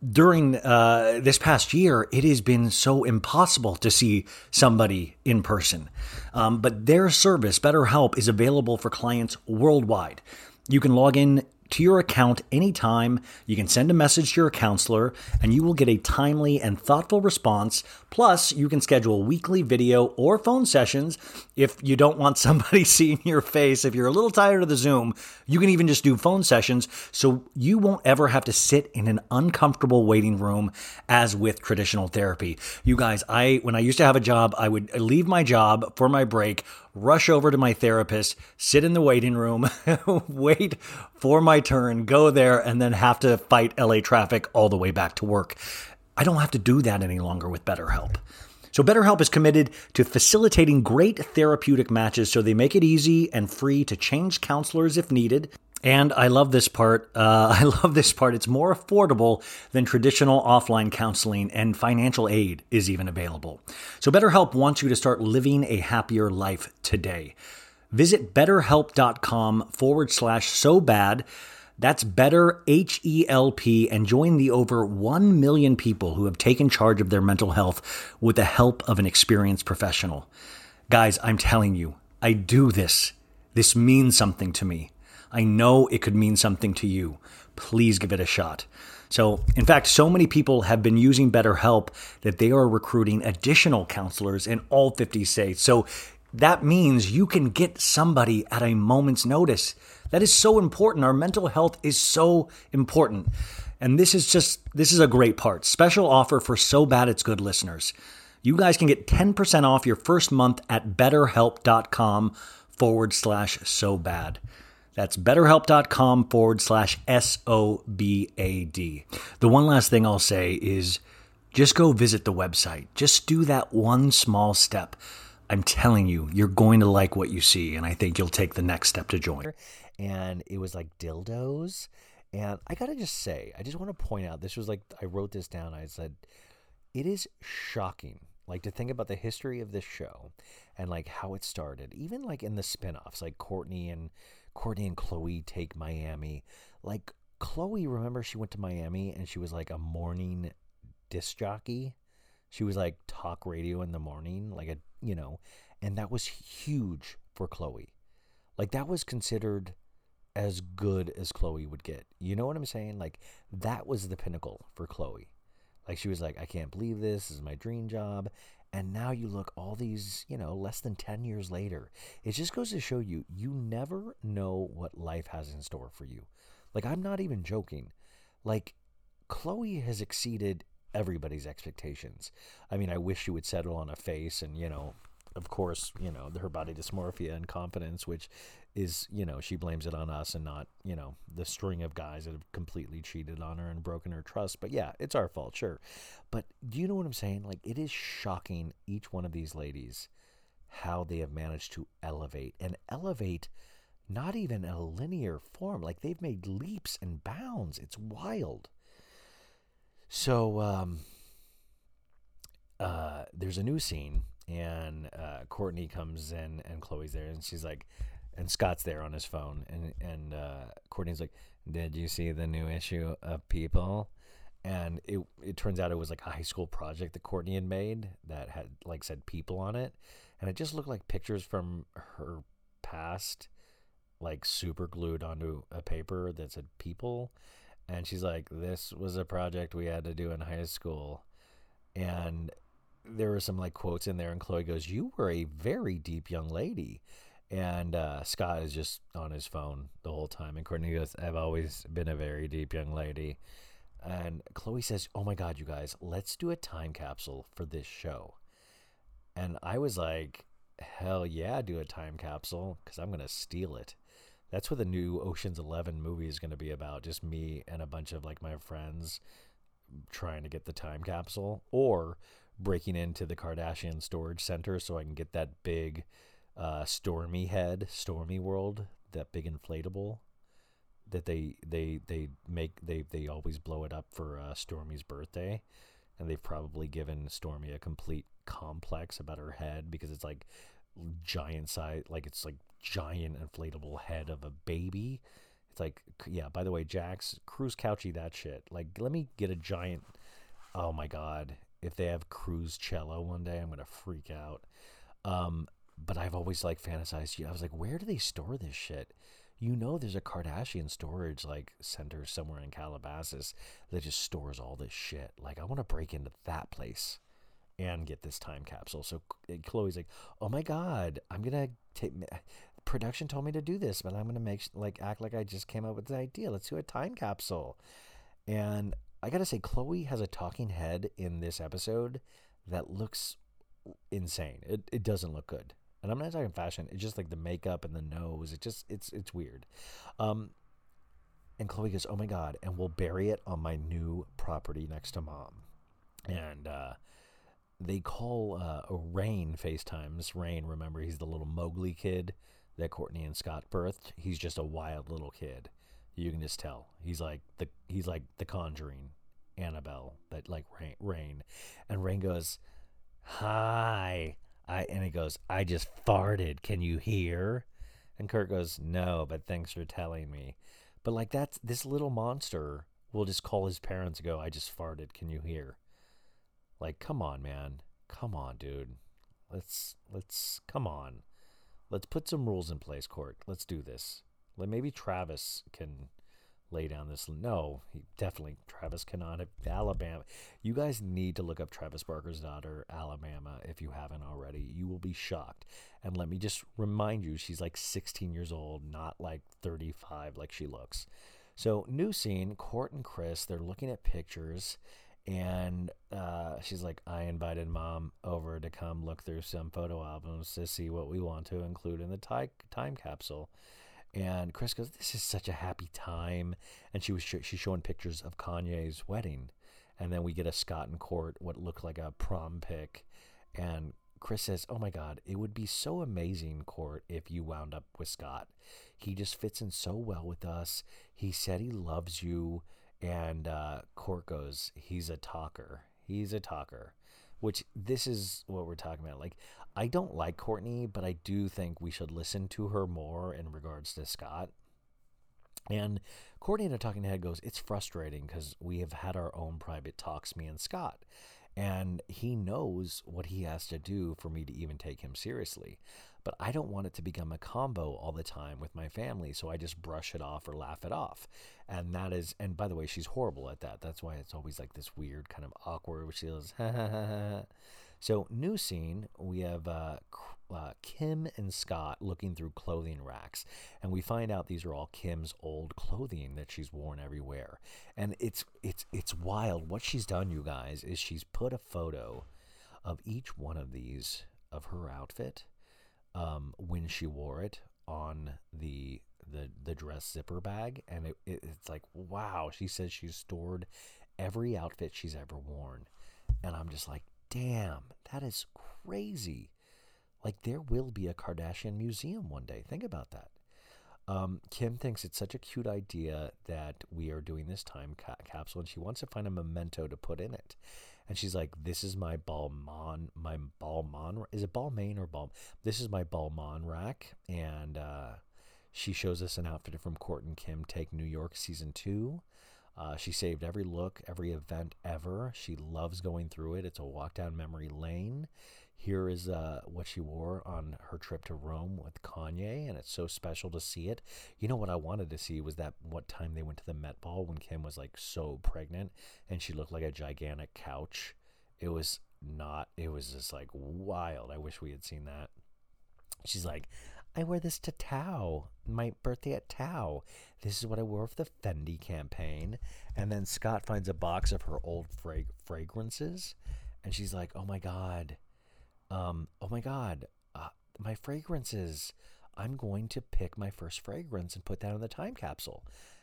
during uh, this past year, it has been so impossible to see somebody in person. Um, but their service, BetterHelp, is available for clients worldwide. You can log in to your account anytime. You can send a message to your counselor, and you will get a timely and thoughtful response. Plus, you can schedule weekly video or phone sessions if you don't want somebody seeing your face. If you're a little tired of the Zoom, you can even just do phone sessions, so you won't ever have to sit in an uncomfortable waiting room as with traditional therapy. You guys, I when I used to have a job, I would leave my job for my break, rush over to my therapist, sit in the waiting room, wait for my turn, go there, and then have to fight L A traffic all the way back to work. I don't have to do that any longer with BetterHelp. So BetterHelp is committed to facilitating great therapeutic matches, so they make it easy and free to change counselors if needed. And I love this part. Uh, I love this part. It's more affordable than traditional offline counseling, and financial aid is even available. So BetterHelp wants you to start living a happier life today. Visit betterhelp.com forward slash so bad. That's better, H E L P, and join the over one million people who have taken charge of their mental health with the help of an experienced professional. Guys, I'm telling you, I do this. This means something to me. I know it could mean something to you. Please give it a shot. So, in fact, so many people have been using BetterHelp that they are recruiting additional counselors in all fifty states. So that means you can get somebody at a moment's notice. That is so important. Our mental health is so important. And this is just, this is a great part. Special offer for So Bad It's Good listeners. You guys can get ten percent off your first month at betterhelp.com forward slash so bad. That's betterhelp.com forward slash S O B A D. The one last thing I'll say is just go visit the website. Just do that one small step. I'm telling you, you're going to like what you see, and I think you'll take the next step to join. And it was like dildos. And I got to just say, I just want to point out, this was like, I wrote this down. I said, it is shocking, like, to think about the history of this show and like how it started, even like in the spinoffs, like Courtney and Courtney and Chloe Take Miami. Like Chloe, remember she went to Miami and she was like a morning disc jockey. She was like talk radio in the morning, like a, you know, and that was huge for Chloe. Like that was considered as good as Chloe would get. You know what I'm saying? Like that was the pinnacle for Chloe. Like she was like, I can't believe this. This is my dream job. And now you look all these, you know, less than ten years later, it just goes to show you, you never know what life has in store for you. Like, I'm not even joking. Like, Chloe has exceeded everybody's expectations. I mean, I wish she would settle on a face and, you know, of course, you know, her body dysmorphia and confidence, which is, you know, she blames it on us and not, you know, the string of guys that have completely cheated on her and broken her trust. But yeah, it's our fault, sure. But do you know what I'm saying? Like, it is shocking, each one of these ladies, how they have managed to elevate and elevate not even in a linear form. Like, they've made leaps and bounds. It's wild. So, um, uh, there's a new scene. And uh, Courtney comes in, and Chloe's there, and she's like, and Scott's there on his phone, and and uh, Courtney's like, "Did you see the new issue of People?" And it it turns out it was like a high school project that Courtney had made that had like said "People" on it, and it just looked like pictures from her past, like super glued onto a paper that said "People," and she's like, "This was a project we had to do in high school," and there were some like quotes in there, and Chloe goes, "You were a very deep young lady," and uh, Scott is just on his phone the whole time, and Courtney goes, "I've always been a very deep young lady," and Chloe says, "Oh my God, you guys, let's do a time capsule for this show," and I was like, "Hell yeah, do a time capsule, because I'm gonna steal it." That's what the new Ocean's Eleven movie is gonna be about, just me and a bunch of like my friends trying to get the time capsule, or breaking into the Kardashian storage center so I can get that big uh, Stormy head, Stormy World, that big inflatable that they they they make. They they always blow it up for uh, Stormy's birthday, and they've probably given Stormy a complete complex about her head because it's like giant size, like it's like giant inflatable head of a baby. It's like, yeah, by the way, Jax, cruise couchy that shit. Like, let me get a giant, oh my God. If they have cruise cello one day, I'm going to freak out. Um, but I've always like fantasized. I was like, where do they store this shit? You know, there's a Kardashian storage like center somewhere in Calabasas that just stores all this shit. Like, I want to break into that place and get this time capsule. So Chloe's like, oh my God, I'm going to take, production told me to do this, but I'm going to make like, act like I just came up with the idea. Let's do a time capsule. And I got to say, Chloe has a talking head in this episode that looks insane. It it doesn't look good. And I'm not talking fashion. It's just like the makeup and the nose. It just, it's it's weird. Um, and Chloe goes, oh my God, and we'll bury it on my new property next to Mom. And uh, they call uh, Rain FaceTimes. Rain, remember, he's the little Mowgli kid that Courtney and Scott birthed. He's just a wild little kid. You can just tell. He's like the he's like the Conjuring, Annabelle, but like Rain. Rain. And Rain goes, hi. I and he goes, I just farted. Can you hear? And Kurt goes, no, but thanks for telling me. But like that's this little monster will just call his parents and go, I just farted. Can you hear? Like, come on, man. Come on, dude. Let's let's come on. Let's put some rules in place, Court. Let's do this. Like maybe Travis can lay down this. No, he definitely Travis cannot have Alabama. You guys need to look up Travis Barker's daughter, Alabama, if you haven't already. You will be shocked. And let me just remind you, she's like sixteen years old, not like thirty-five like she looks. So new scene, Court and Chris, they're looking at pictures, and uh, she's like, I invited Mom over to come look through some photo albums to see what we want to include in the ti- time capsule. And Chris goes, this is such a happy time. And she was sh- she's showing pictures of Kanye's wedding. And then we get a Scott and Court, what looked like a prom pic. And Chris says, oh my God, it would be so amazing, Court, if you wound up with Scott. He just fits in so well with us. He said he loves you. And uh, Court goes, he's a talker. He's a talker. Which this is what we're talking about. Like, I don't like Courtney, but I do think we should listen to her more in regards to Scott. And Courtney in a talking head goes, it's frustrating because we have had our own private talks, me and Scott. And he knows what he has to do for me to even take him seriously. But I don't want it to become a combo all the time with my family, so I just brush it off or laugh it off. And that is, and by the way, she's horrible at that. That's why it's always like this weird kind of awkward, which she goes, ha ha ha ha. So new scene, we have uh, uh, Kim and Scott looking through clothing racks, and we find out these are all Kim's old clothing that she's worn everywhere. And it's it's it's wild. What she's done, you guys, is she's put a photo of each one of these of her outfit um, when she wore it on the the the dress zipper bag, and it, it it's like, wow. She says she's stored every outfit she's ever worn, and I'm just like, damn, that is crazy. Like, there will be a Kardashian museum one day. Think about that. Um, Kim thinks it's such a cute idea that we are doing this time ca- capsule, and she wants to find a memento to put in it. And she's like, this is my Balmain, my Balmain, is it Balmain or Balm? This is my Balmain rack. And uh, she shows us an outfit from Court and Kim Take New York season two. Uh, she saved every look, every event ever. She loves going through it. It's a walk down memory lane. Here is uh, what she wore on her trip to Rome with Kanye, and it's so special to see it. You know what I wanted to see was that what time they went to the Met Ball when Kim was like so pregnant and she looked like a gigantic couch. It was not, it was just like wild. I wish we had seen that. She's like, I wear this to Tao, my birthday at Tao. This is what I wore for the Fendi campaign. And then Scott finds a box of her old frag- fragrances. And she's like, oh my God. Um, oh my God. Uh, my fragrances. I'm going to pick my first fragrance and put that in the time capsule.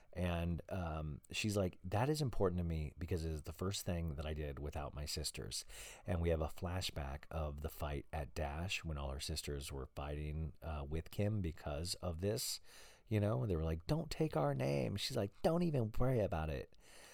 And um, she's like, that is important to me because it is the first thing that I did without my sisters. And we have a flashback of the fight at Dash when all her sisters were fighting uh, with Kim because of this. You know, they were like, don't take our name. She's like, don't even worry about it.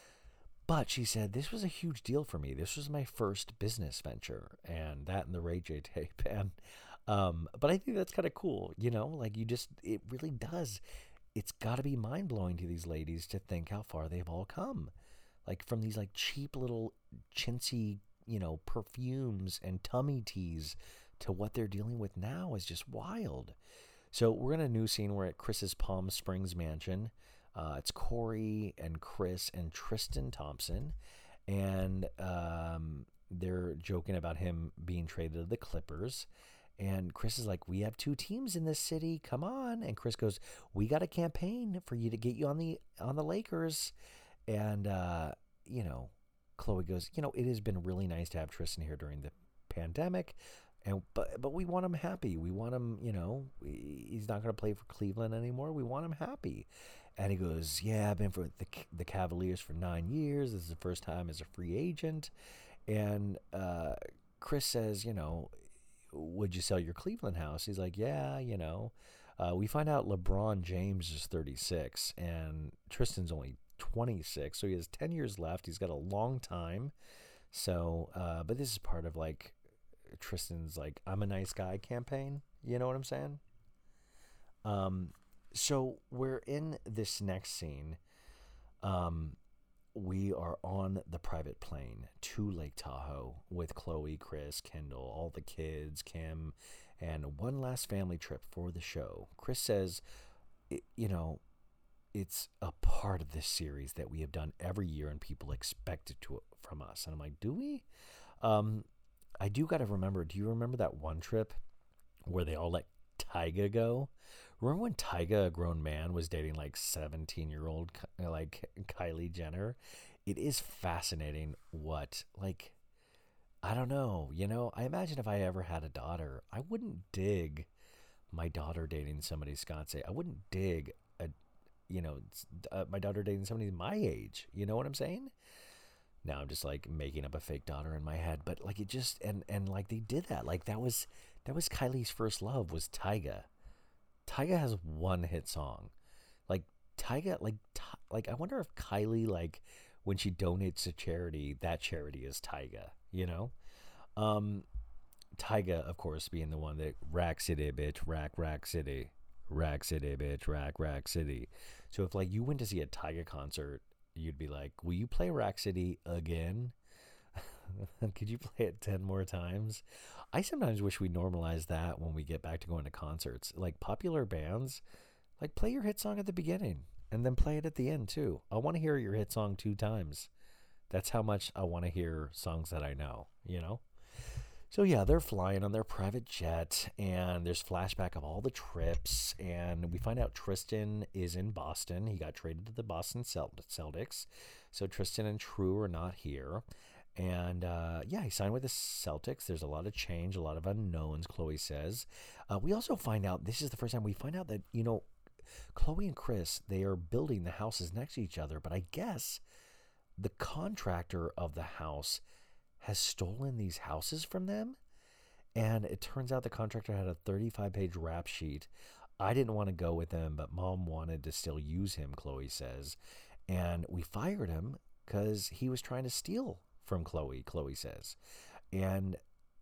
But she said, this was a huge deal for me. This was my first business venture, and that and the Ray J tape. And, um, but I think that's kind of cool, you know, like you just, it really does. it's got to be mind-blowing to these ladies to think how far they've all come. Like from these like cheap little chintzy, you know, perfumes and tummy teas to what they're dealing with now is just wild. So we're in a new scene. We're at Chris's Palm Springs mansion. Uh, it's Corey and Chris and Tristan Thompson. And um, they're joking about him being traded to the Clippers. And Chris is like, we have two teams in this city. Come on. And Chris goes, we got a campaign for you to get you on the on the Lakers. And, uh, you know, Chloe goes, you know, it has been really nice to have Tristan here during the pandemic. And but but we want him happy. We want him, you know, he's not going to play for Cleveland anymore. We want him happy. And he goes, yeah, I've been for the, the Cavaliers for nine years. This is the first time as a free agent. And uh, Chris says, you know, would you sell your Cleveland house? He's like, yeah, you know. Uh, we find out LeBron James is thirty-six and Tristan's only twenty-six. So he has ten years left. He's got a long time. So, uh, but this is part of like Tristan's like, I'm a nice guy campaign. You know what I'm saying? Um, so we're in this next scene. Um, we are on the private plane to Lake Tahoe with Chloe, Chris, Kendall, all the kids, Kim, and one last family trip for the show. Chris says, you know, it's a part of this series that we have done every year and people expect it to from us. And I'm like, do we? Um, I do got to remember, do you remember that one trip where they all let Tyga go? Remember when Tyga, a grown man, was dating like seventeen-year-old like Kylie Jenner? It is fascinating what, like, I don't know, you know, I imagine if I ever had a daughter, I wouldn't dig my daughter dating somebody Scotsay. I wouldn't dig, a, you know, uh, my daughter dating somebody my age. You know what I'm saying? Now I'm just like making up a fake daughter in my head, but like it just, and, and like they did that. Like that was, that was Kylie's first love was Tyga. Tyga has one hit song. Like Tyga, like, like I wonder if Kylie, like when she donates to charity, that charity is Tyga, you know? Um, Tyga, of course, being the one that Rack City, bitch, Rack, Rack City, Rack City, bitch, Rack, Rack City. So if like you went to see a Tyga concert, you'd be like, will you play Rack City again? Could you play it ten more times? I sometimes wish we normalized that when we get back to going to concerts. Like popular bands, like play your hit song at the beginning and then play it at the end too. I want to hear your hit song two times. That's how much I want to hear songs that I know, you know? So yeah, they're flying on their private jet and there's flashback of all the trips and we find out Tristan is in Boston. He got traded to the Boston Celtics. So Tristan and True are not here. And uh, yeah, he signed with the Celtics. There's a lot of change, a lot of unknowns, Chloe says. Uh, we also find out, this is the first time we find out that, you know, Chloe and Chris, they are building the houses next to each other. But I guess the contractor of the house has stolen these houses from them. And it turns out the contractor had a thirty-five page rap sheet. I didn't want to go with him, but mom wanted to still use him, Chloe says. And we fired him because he was trying to steal from Chloe, Chloe says. And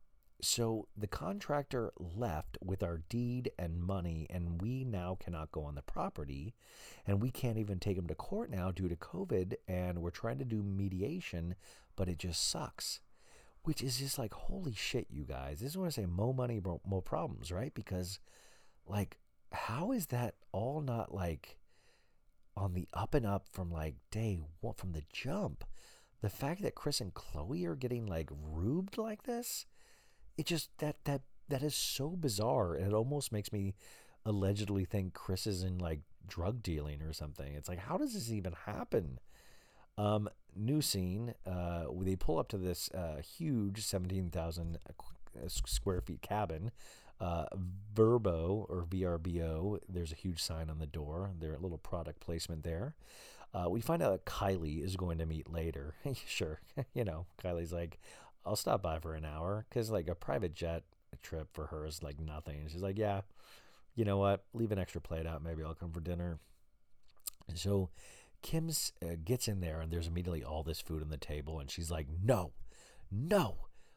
so the contractor left with our deed and money, and we now cannot go on the property, and we can't even take him to court now due to COVID, and we're trying to do mediation, but it just sucks. Which is just like, holy shit, you guys. This is when I say more money, more problems, right? Because, like, how is that all not, like, on the up and up from, like, day one, from the jump? The fact that Chris and Chloe are getting, like, rubed like this, it just, that, that, that is so bizarre. And it almost makes me allegedly think Chris is in, like, drug dealing or something. It's like, how does this even happen? Um, new scene, uh, they pull up to this, uh, huge seventeen thousand square feet cabin, uh, Verbo or V R B O. There's a huge sign on the door, their little product placement there. Uh, we find out that Kylie is going to meet later. Sure. You know, Kylie's like, I'll stop by for an hour. Cause like a private jet trip for her is like nothing. And she's like, yeah, you know what? Leave an extra plate out. Maybe I'll come for dinner. And so Kim's uh, gets in there and there's immediately all this food on the table and she's like, no, no,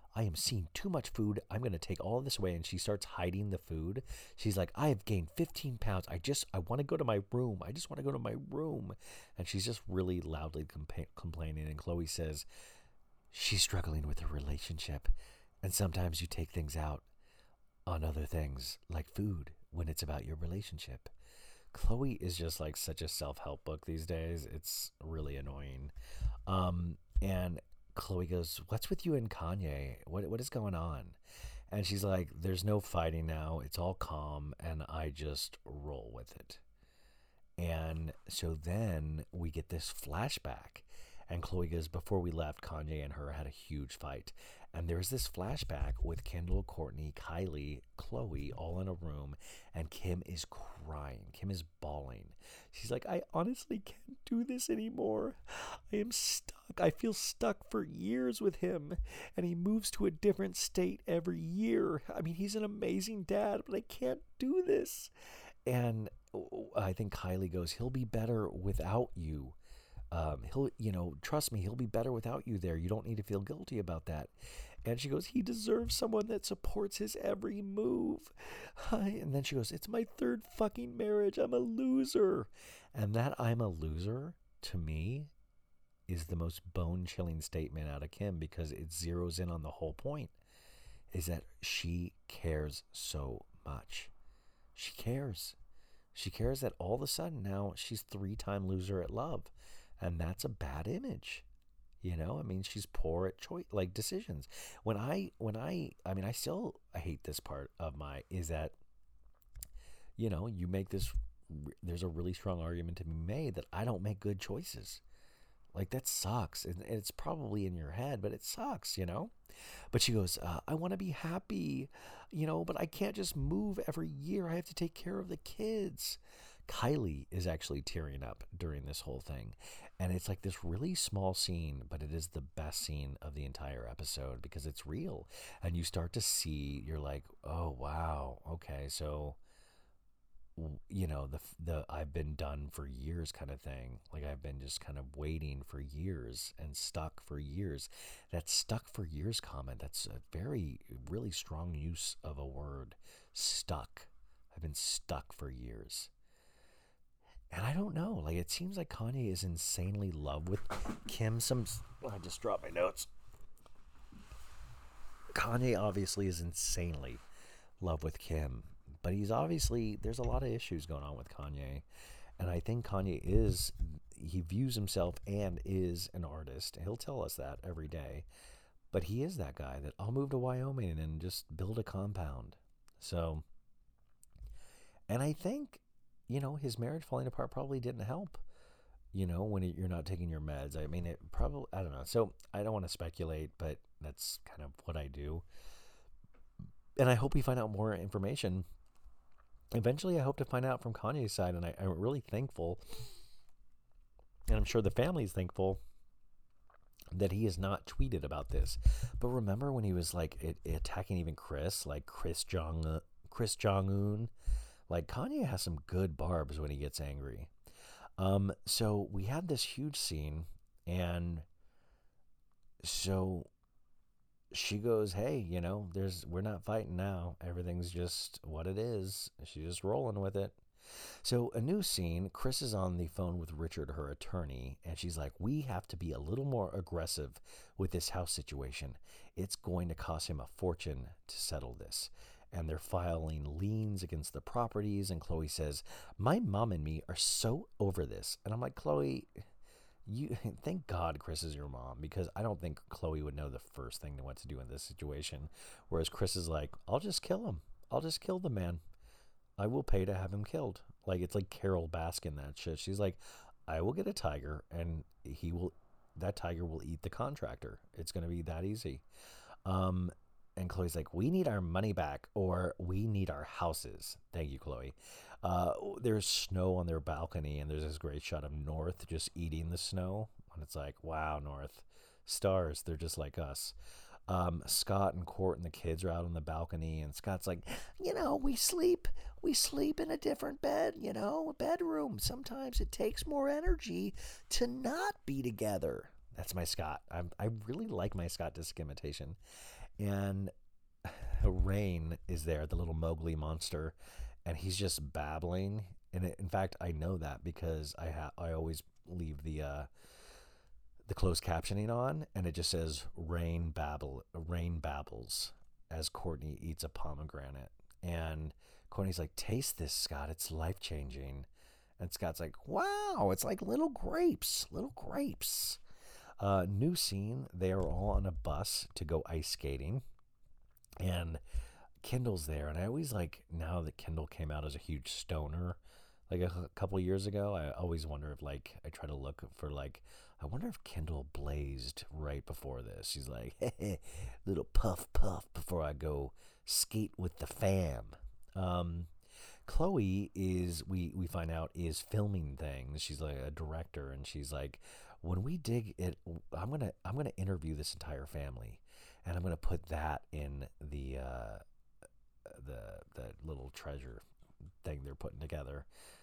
I am seeing too much food. I'm going to take all of this away. And she starts hiding the food. She's like, I have gained fifteen pounds. I just, I want to go to my room. I just want to go to my room. And she's just really loudly compa- complaining. And Chloe says, she's struggling with her relationship. And sometimes you take things out on other things like food when it's about your relationship. Chloe is just like such a self-help book these days. It's really annoying. Um, and Chloe goes, what's with you and Kanye? What what is going on? And she's like, there's no fighting now. It's all calm, and I just roll with it. And so then we get this flashback. And Chloe goes, before we left, Kanye and her had a huge fight. And there's this flashback with Kendall, Courtney, Kylie, Chloe all in a room. And Kim is crying. Kim is bawling. She's like, I honestly can't do this anymore. I am stuck. I feel stuck for years with him. And he moves to a different state every year. I mean, he's an amazing dad, but I can't do this. And I think Kylie goes, he'll be better without you. Um, he'll, you know, trust me, he'll be better without you there. You don't need to feel guilty about that. And she goes, he deserves someone that supports his every move. And then she goes, it's my third fucking marriage. I'm a loser. And that I'm a loser, to me, is the most bone-chilling statement out of Kim, because it zeroes in on the whole point, is that she cares so much. She cares. She cares that all of a sudden now she's three-time loser at love. And that's a bad image. You know, I mean, she's poor at choice, like decisions. When I, when I, I mean, I still I hate this part of my, is that, you know, you make this, there's a really strong argument to be made that I don't make good choices. Like, that sucks. And it's probably in your head, but it sucks, you know? But she goes, uh, I want to be happy, you know, but I can't just move every year. I have to take care of the kids. Kylie is actually tearing up during this whole thing. And it's like this really small scene, but it is the best scene of the entire episode because it's real. And you start to see, you're like, oh, wow. Okay. So, you know, the, the, I've been done for years kind of thing. Like, I've been just kind of waiting for years and stuck for years. That stuck for years comment, that's a very, really strong use of a word, stuck. I've been stuck for years. And I don't know, like, it seems like Kanye is insanely in love with Kim. Some, oh, I just dropped my notes. Kanye obviously is insanely in love with Kim, but he's obviously, there's a lot of issues going on with Kanye. And I think Kanye is, he views himself and is an artist. He'll tell us that every day. But he is that guy that I'll move to Wyoming and just build a compound. So, and I think, you know, his marriage falling apart probably didn't help, you know, when you're not taking your meds. I mean, it probably, I don't know. So I don't want to speculate, but that's kind of what I do. And I hope we find out more information. Eventually, I hope to find out from Kanye's side. And I, I'm really thankful, and I'm sure the family's thankful, that he has not tweeted about this. But remember when he was like it, attacking even Chris, like Chris Jong, Chris Jong-un? Like, Kanye has some good barbs when he gets angry. Um, so we had this huge scene, and so she goes, hey, you know, there's we're not fighting now. Everything's just what it is. She's just rolling with it. So a new scene, Chris is on the phone with Richard, her attorney, and she's like, we have to be a little more aggressive with this house situation. It's going to cost him a fortune to settle this. And they're filing liens against the properties. And Chloe says, my mom and me are so over this. And I'm like, Chloe, you thank God Chris is your mom, because I don't think Chloe would know the first thing to what to do in this situation. Whereas Chris is like, I'll just kill him. I'll just kill the man. I will pay to have him killed. Like, it's like Carol Baskin, that shit. She's like, I will get a tiger and he will, that tiger will eat the contractor. It's going to be that easy. Um, And Chloe's like, we need our money back, or we need our houses. Thank you, Chloe. Uh, there's snow on their balcony, and there's this great shot of North just eating the snow. And it's like, wow, North. Stars, they're just like us. Um, Scott and Court and the kids are out on the balcony, and Scott's like, you know, we sleep, we sleep in a different bed, you know, bedroom. Sometimes it takes more energy to not be together. That's my Scott. I'm, I really like my Scott Disick imitation. And Rain is there, the little Mowgli monster, and he's just babbling. And it, in fact, I know that because I ha- I always leave the uh, the closed captioning on, and it just says Rain babble, Rain babbles as Courtney eats a pomegranate. And Courtney's like, taste this, Scott. It's life changing. And Scott's like, wow, it's like little grapes, little grapes. Uh, new scene. They are all on a bus to go ice skating. And Kendall's there. And I always like, now that Kendall came out as a huge stoner, like a, a couple years ago, I always wonder if, like, I try to look for, like, I wonder if Kendall blazed right before this. She's like, hey, little puff puff before I go skate with the fam. Um, Chloe is, we, we find out, is filming things. She's like a director, and she's like, when we dig it, I'm gonna I'm gonna interview this entire family, and I'm gonna put that in the uh, the the little treasure thing they're putting together,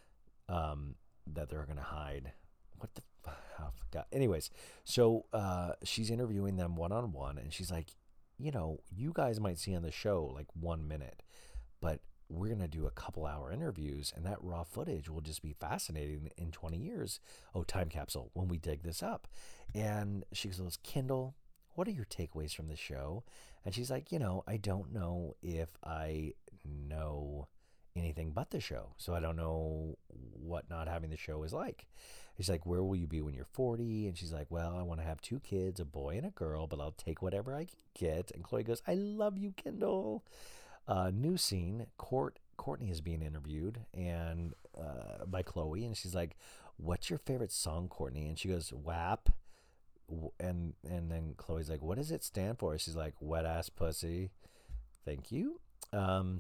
um, that they're gonna hide. What the oh, I forgot. Anyways, so uh, she's interviewing them one on one, and she's like, you know, you guys might see on the show like one minute, but we're going to do a couple hour interviews, and that raw footage will just be fascinating in twenty years. Oh, time capsule, when we dig this up. And she goes, Kendall, what are your takeaways from the show? And she's like, you know, I don't know if I know anything but the show. So I don't know what not having the show is like. She's like, where will you be when you're forty? And she's like, well, I want to have two kids, a boy and a girl, but I'll take whatever I can get. And Chloe goes, I love you, Kendall. Uh, new scene, Court, Courtney is being interviewed and uh, by Chloe, and she's like, what's your favorite song, Courtney? And she goes, W A P. And and then Chloe's like, what does it stand for? She's like, wet ass pussy. Thank you. Um,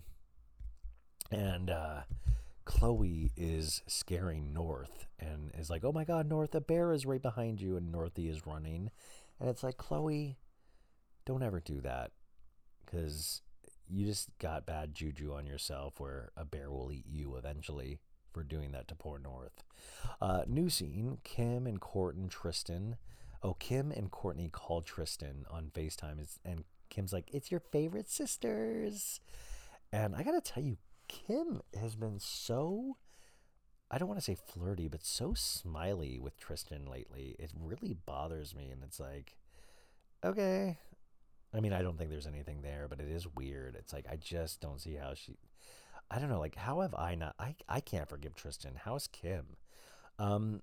and uh, Chloe is scaring North and is like, oh my God, North, a bear is right behind you. And Northy is running. And it's like, Chloe, don't ever do that, because you just got bad juju on yourself where a bear will eat you eventually for doing that to poor North. Uh, new scene, Kim and Court and Tristan. Oh, Kim and Courtney called Tristan on FaceTime, and Kim's like, it's your favorite sisters. And I got to tell you, Kim has been so, I don't want to say flirty, but so smiley with Tristan lately. It really bothers me. And it's like, okay. I mean, I don't think there's anything there, but it is weird. It's like, I just don't see how she, I don't know, like, how have I not, I, I can't forgive Tristan. How's Kim? Um,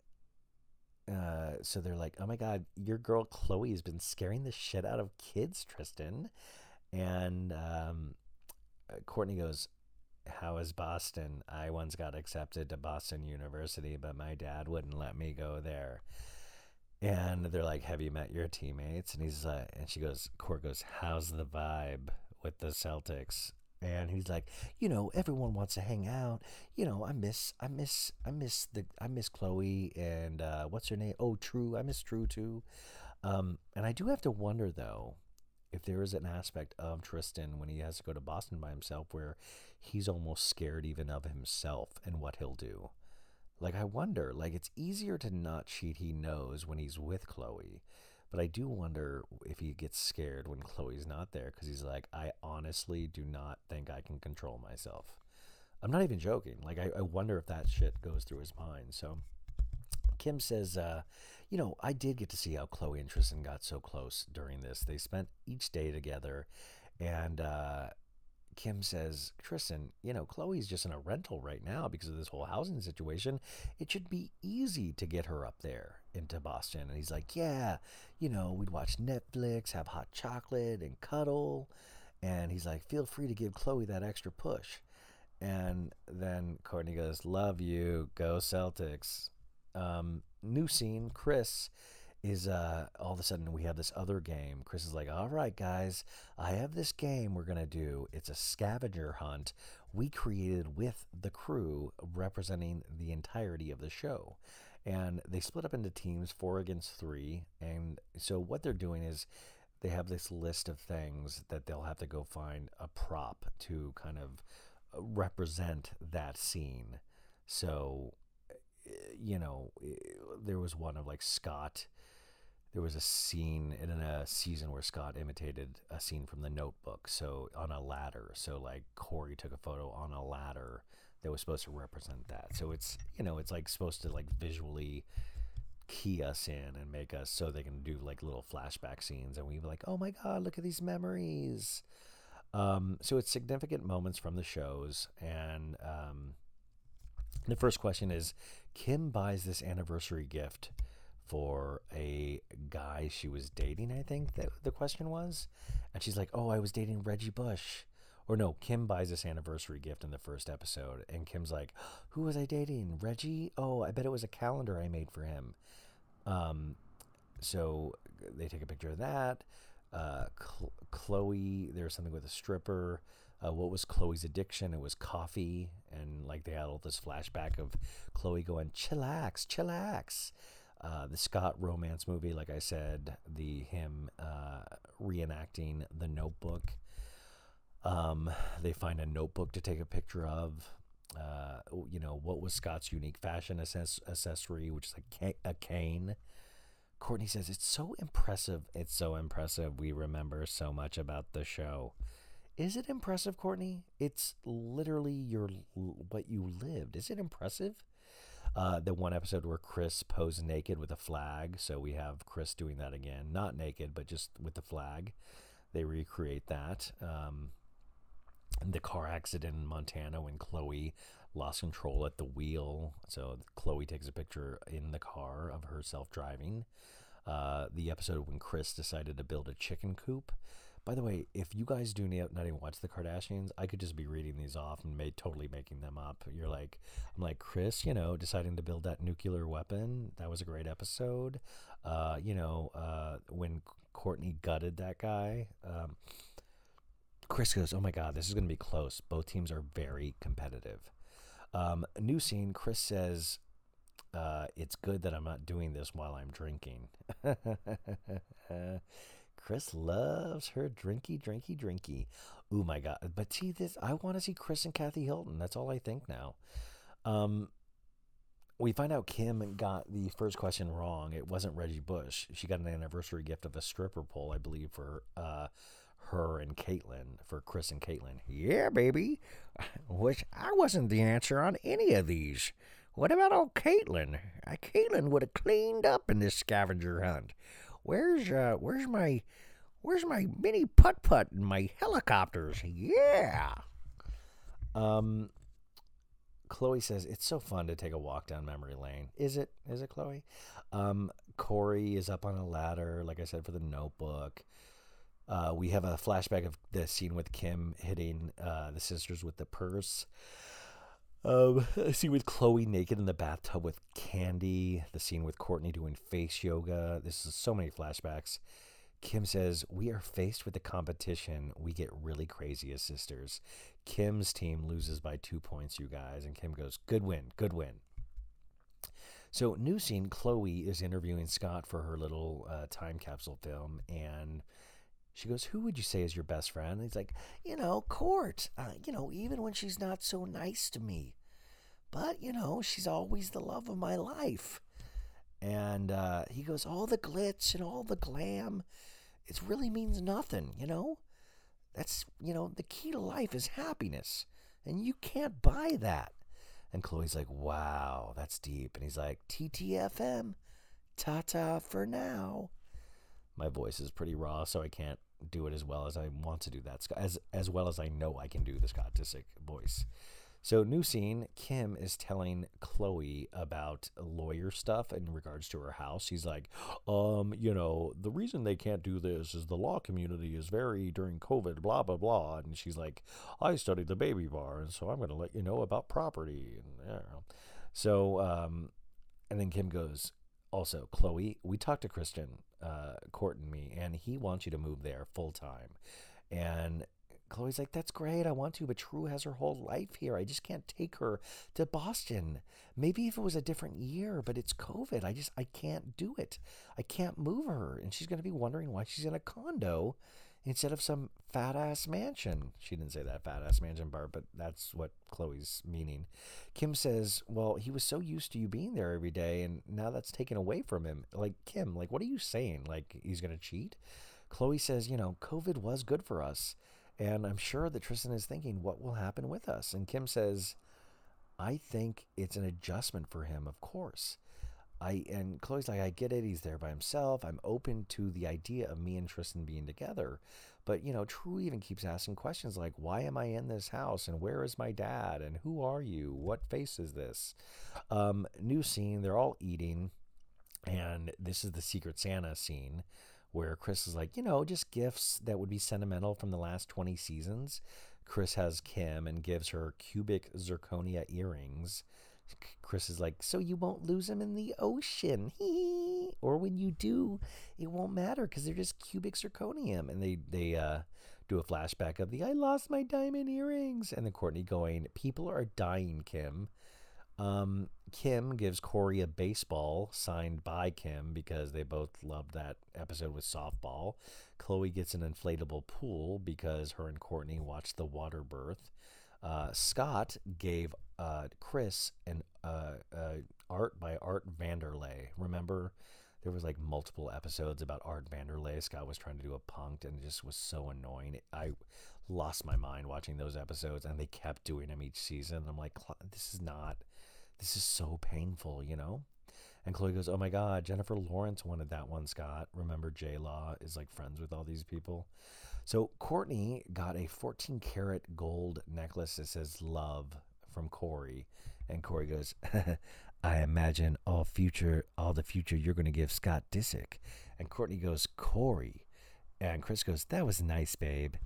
uh, so they're like, oh my God, your girl Chloe has been scaring the shit out of kids, Tristan. And um, Courtney goes, how is Boston? I once got accepted to Boston University, but my dad wouldn't let me go there. And they're like, have you met your teammates? And he's like, and she goes, Court goes, how's the vibe with the Celtics? And he's like, you know, everyone wants to hang out. You know, I miss, I miss, I miss the, I miss Chloe and uh, what's her name? Oh, True. I miss True too. Um, and I do have to wonder though, if there is an aspect of Tristan when he has to go to Boston by himself where he's almost scared even of himself and what he'll do. Like, I wonder, like, it's easier to not cheat, he knows, when he's with Chloe. But I do wonder if he gets scared when Chloe's not there, because he's like, I honestly do not think I can control myself. I'm not even joking. Like, I, I wonder if that shit goes through his mind. So Kim says, uh, you know, I did get to see how Chloe and Tristan got so close during this. They spent each day together, and uh, Kim says, Tristan, you know, Chloe's just in a rental right now because of this whole housing situation. It should be easy to get her up there into Boston. And he's like, yeah, you know, we'd watch Netflix, have hot chocolate and cuddle. And he's like, feel free to give Chloe that extra push. And then Courtney goes, love you, go Celtics. Um, new scene, Chris is uh all of a sudden we have this other game. Chris is like, all right guys, I have this game we're gonna do. It's a scavenger hunt we created with the crew representing the entirety of the show. And they split up into teams, four against three. And so what they're doing is they have this list of things that they'll have to go find a prop to kind of represent that scene. So, you know, there was one of like Scott. there was a scene in a season where Scott imitated a scene from The Notebook. So on a ladder. So like Corey took a photo on a ladder that was supposed to represent that. So it's, you know, it's like supposed to like visually key us in and make us so they can do like little flashback scenes. And we were like, oh my God, look at these memories. Um, so it's significant moments from the shows. And um, the first question is, Kim buys this anniversary gift for a guy she was dating, I think that the question was. And she's like, oh, I was dating Reggie Bush. Or no, Kim buys this anniversary gift in the first episode. And Kim's like, who was I dating? Reggie? Oh, I bet it was a calendar I made for him. Um, so they take a picture of that. Uh, Cl- Chloe, there was something with a stripper. Uh, what was Chloe's addiction? It was coffee. And like they had all this flashback of Chloe going, chillax, chillax. Uh, the Scott romance movie, like I said, the him uh, reenacting The Notebook. Um, they find a notebook to take a picture of. Uh, you know, what was Scott's unique fashion access- accessory, which is a, ca- a cane. Courtney says, it's so impressive. It's so impressive. We remember so much about the show. Is it impressive, Courtney? It's literally your what you lived. Is it impressive? Uh, the one episode where Chris posed naked with a flag. So we have Chris doing that again. Not naked, but just with the flag. They recreate that. Um, the car accident in Montana when Chloe lost control at the wheel. So Chloe takes a picture in the car of herself driving. Uh, the episode when Chris decided to build a chicken coop. By the way, if you guys do not even watch the Kardashians, I could just be reading these off and made totally making them up. You're like, I'm like, Chris, you know, deciding to build that nuclear weapon. That was a great episode. Uh, you know, uh, when Courtney gutted that guy. Um, Chris goes, oh my God, this is going to be close. Both teams are very competitive. Um, new scene, Chris says, uh, it's good that I'm not doing this while I'm drinking. Chris loves her drinky, drinky, drinky. Oh my God. But see this, I want to see Chris and Kathy Hilton. That's all I think now. Um, we find out Kim got the first question wrong. It wasn't Reggie Bush. She got an anniversary gift of a stripper pole, I believe, for uh, her and Caitlyn, for Chris and Caitlyn. Yeah, baby. Which I wasn't the answer on any of these. What about old Caitlyn? Uh, Caitlyn would have cleaned up in this scavenger hunt. Where's uh, where's my, where's my mini putt putt and my helicopters? Yeah. Um, Chloe says it's so fun to take a walk down memory lane. Is it? Is it, Chloe? Um, Corey is up on a ladder, like I said, for The Notebook. Uh, we have a flashback of the scene with Kim hitting uh, the sisters with the purse. Um, a scene with Chloe naked in the bathtub with Candy. The scene with Courtney doing face yoga. This is so many flashbacks. Kim says, we are faced with the competition. We get really crazy as sisters. Kim's team loses by two points, you guys. And Kim goes, good win, good win. So new scene, Chloe is interviewing Scott for her little uh, time capsule film. And she goes, who would you say is your best friend? And he's like, you know, Court. Uh, you know, even when she's not so nice to me. But, you know, she's always the love of my life. And uh, he goes, all the glitz and all the glam, it really means nothing, you know? That's, you know, the key to life is happiness. And you can't buy that. And Chloe's like, wow, that's deep. And he's like, T T F M, ta-ta for now. My voice is pretty raw, so I can't do it as well as I want to do that, as as well as I know I can do the Scott Disick voice. So new scene, Kim is telling Chloe about lawyer stuff in regards to her house. She's like, um, you know, the reason they can't do this is the law community is very during COVID, blah, blah, blah. And she's like, I studied the baby bar, and so I'm going to let you know about property. And, you know. So, um, and then Kim goes, also, Chloe, we talked to Christian, uh, Court and me, and he wants you to move there full time. And Chloe's like, that's great, I want to, but True has her whole life here. I just can't take her to Boston. Maybe if it was a different year, but it's COVID. I just, I can't do it. I can't move her. And she's going to be wondering why she's in a condo instead of some fat ass mansion. She didn't say that fat ass mansion part, but that's what Chloe's meaning. Kim says, well, he was so used to you being there every day, and now that's taken away from him. Like, Kim, like, what are you saying? Like, he's going to cheat? Chloe says, you know, COVID was good for us. And I'm sure that Tristan is thinking, what will happen with us? And Kim says, I think it's an adjustment for him, of course. I and Chloe's like, I get it. He's there by himself. I'm open to the idea of me and Tristan being together. But, you know, True even keeps asking questions like, why am I in this house? And where is my dad? And who are you? What face is this? Um, new scene. They're all eating. And this is the Secret Santa scene where Chris is like, you know, just gifts that would be sentimental from the last twenty seasons. Chris has Kim and gives her cubic zirconia earrings. Chris is like, so you won't lose them in the ocean. Or when you do, it won't matter because they're just cubic zirconium. And they, they uh, do a flashback of the, I lost my diamond earrings. And then Courtney going, people are dying, Kim. Um, Kim gives Corey a baseball signed by Kim because they both loved that episode with softball. Chloe gets an inflatable pool because her and Courtney watched the water birth. Uh, Scott gave uh, Chris an uh, uh, art by Art Vanderlei. Remember, there was like multiple episodes about Art Vanderlei. Scott was trying to do a punked and it just was so annoying. I lost my mind watching those episodes, and they kept doing them each season. I'm like, this is not, this is so painful, you know? And Chloe goes, oh my God, Jennifer Lawrence wanted that one, Scott. Remember, J-Law is like friends with all these people. So Courtney got a fourteen karat gold necklace that says love from Corey. And Corey goes, I imagine all future, all the future you're going to give Scott Disick. And Courtney goes, Corey. And Chris goes, that was nice, babe.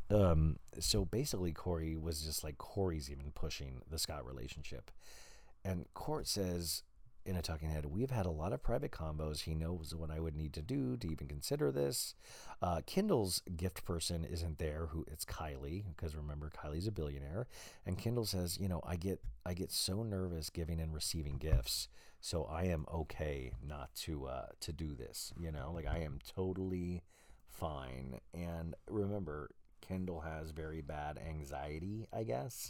Um, so basically Corey was just like, Corey's even pushing the Scott relationship. And Court says in a talking head, we've had a lot of private combos. He knows what I would need to do to even consider this. Uh, Kendall's gift person isn't there. Who it's Kylie, because remember, Kylie's a billionaire. And Kendall says, you know, I get I get so nervous giving and receiving gifts, so I am okay not to uh, to do this. You know, like I am totally fine. And remember, Kendall has very bad anxiety, I guess,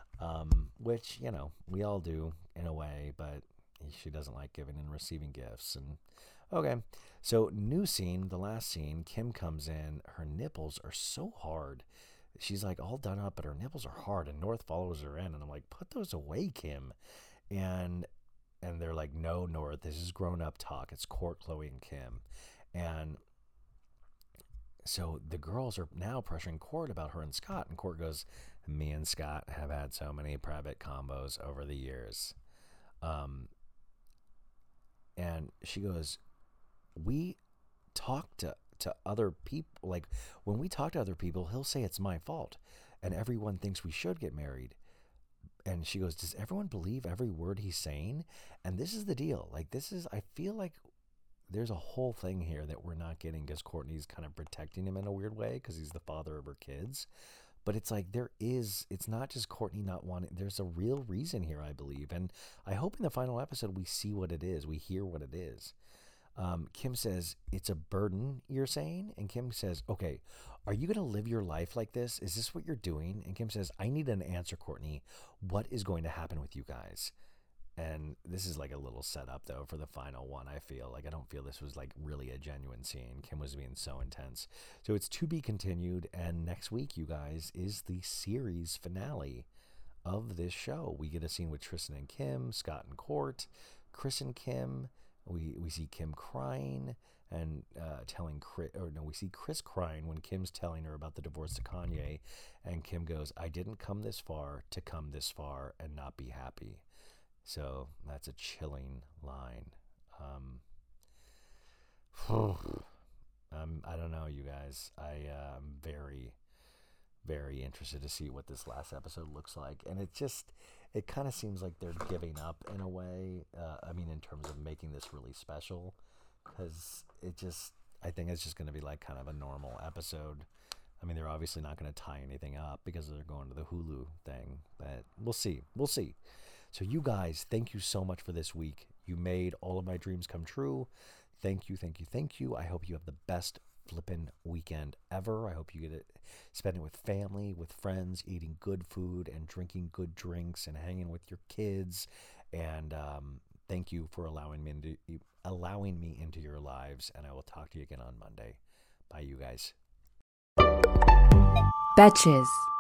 um, which, you know, we all do in a way, but she doesn't like giving and receiving gifts. And okay, so new scene, the last scene, Kim comes in. Her nipples are so hard. She's like all done up, but her nipples are hard, and North follows her in. And I'm like, put those away, Kim. And and they're like, no, North, this is grown up talk. It's Court, Chloe, and Kim. And so the girls are now pressuring Court about her and Scott. And Court goes, me and Scott have had so many private combos over the years. Um, and she goes, we talk to, to other people. Like when we talk to other people, he'll say it's my fault. And everyone thinks we should get married. And she goes, does everyone believe every word he's saying? And this is the deal. Like this is, I feel like there's a whole thing here that we're not getting because Courtney's kind of protecting him in a weird way because he's the father of her kids. But it's like there is, it's not just Courtney not wanting, there's a real reason here, I believe. And I hope in the final episode we see what it is. We hear what it is. Um, Kim says, it's a burden, you're saying? And Kim says, okay, are you going to live your life like this? Is this what you're doing? And Kim says, I need an answer, Courtney. What is going to happen with you guys? And this is like a little setup, though, for the final one, I feel. Like, I don't feel this was, like, really a genuine scene. Kim was being so intense. So it's to be continued, and next week, you guys, is the series finale of this show. We get a scene with Tristan and Kim, Scott and Court, Chris and Kim. We we see Kim crying and uh, telling Chris, or no, we see Chris crying when Kim's telling her about the divorce to Kanye. And Kim goes, I didn't come this far to come this far and not be happy. So that's a chilling line. Um, um, I don't know, you guys. I uh, am very, very interested to see what this last episode looks like. And it just, it kind of seems like they're giving up in a way. Uh, I mean, in terms of making this really special. Because it just, I think it's just going to be like kind of a normal episode. I mean, they're obviously not going to tie anything up because they're going to the Hulu thing. But we'll see. We'll see. So you guys, thank you so much for this week. You made all of my dreams come true. Thank you, thank you, thank you. I hope you have the best flippin' weekend ever. I hope you get to spend it with family, with friends, eating good food and drinking good drinks and hanging with your kids. And um, thank you for allowing me into allowing me into your lives. And I will talk to you again on Monday. Bye, you guys. Betches.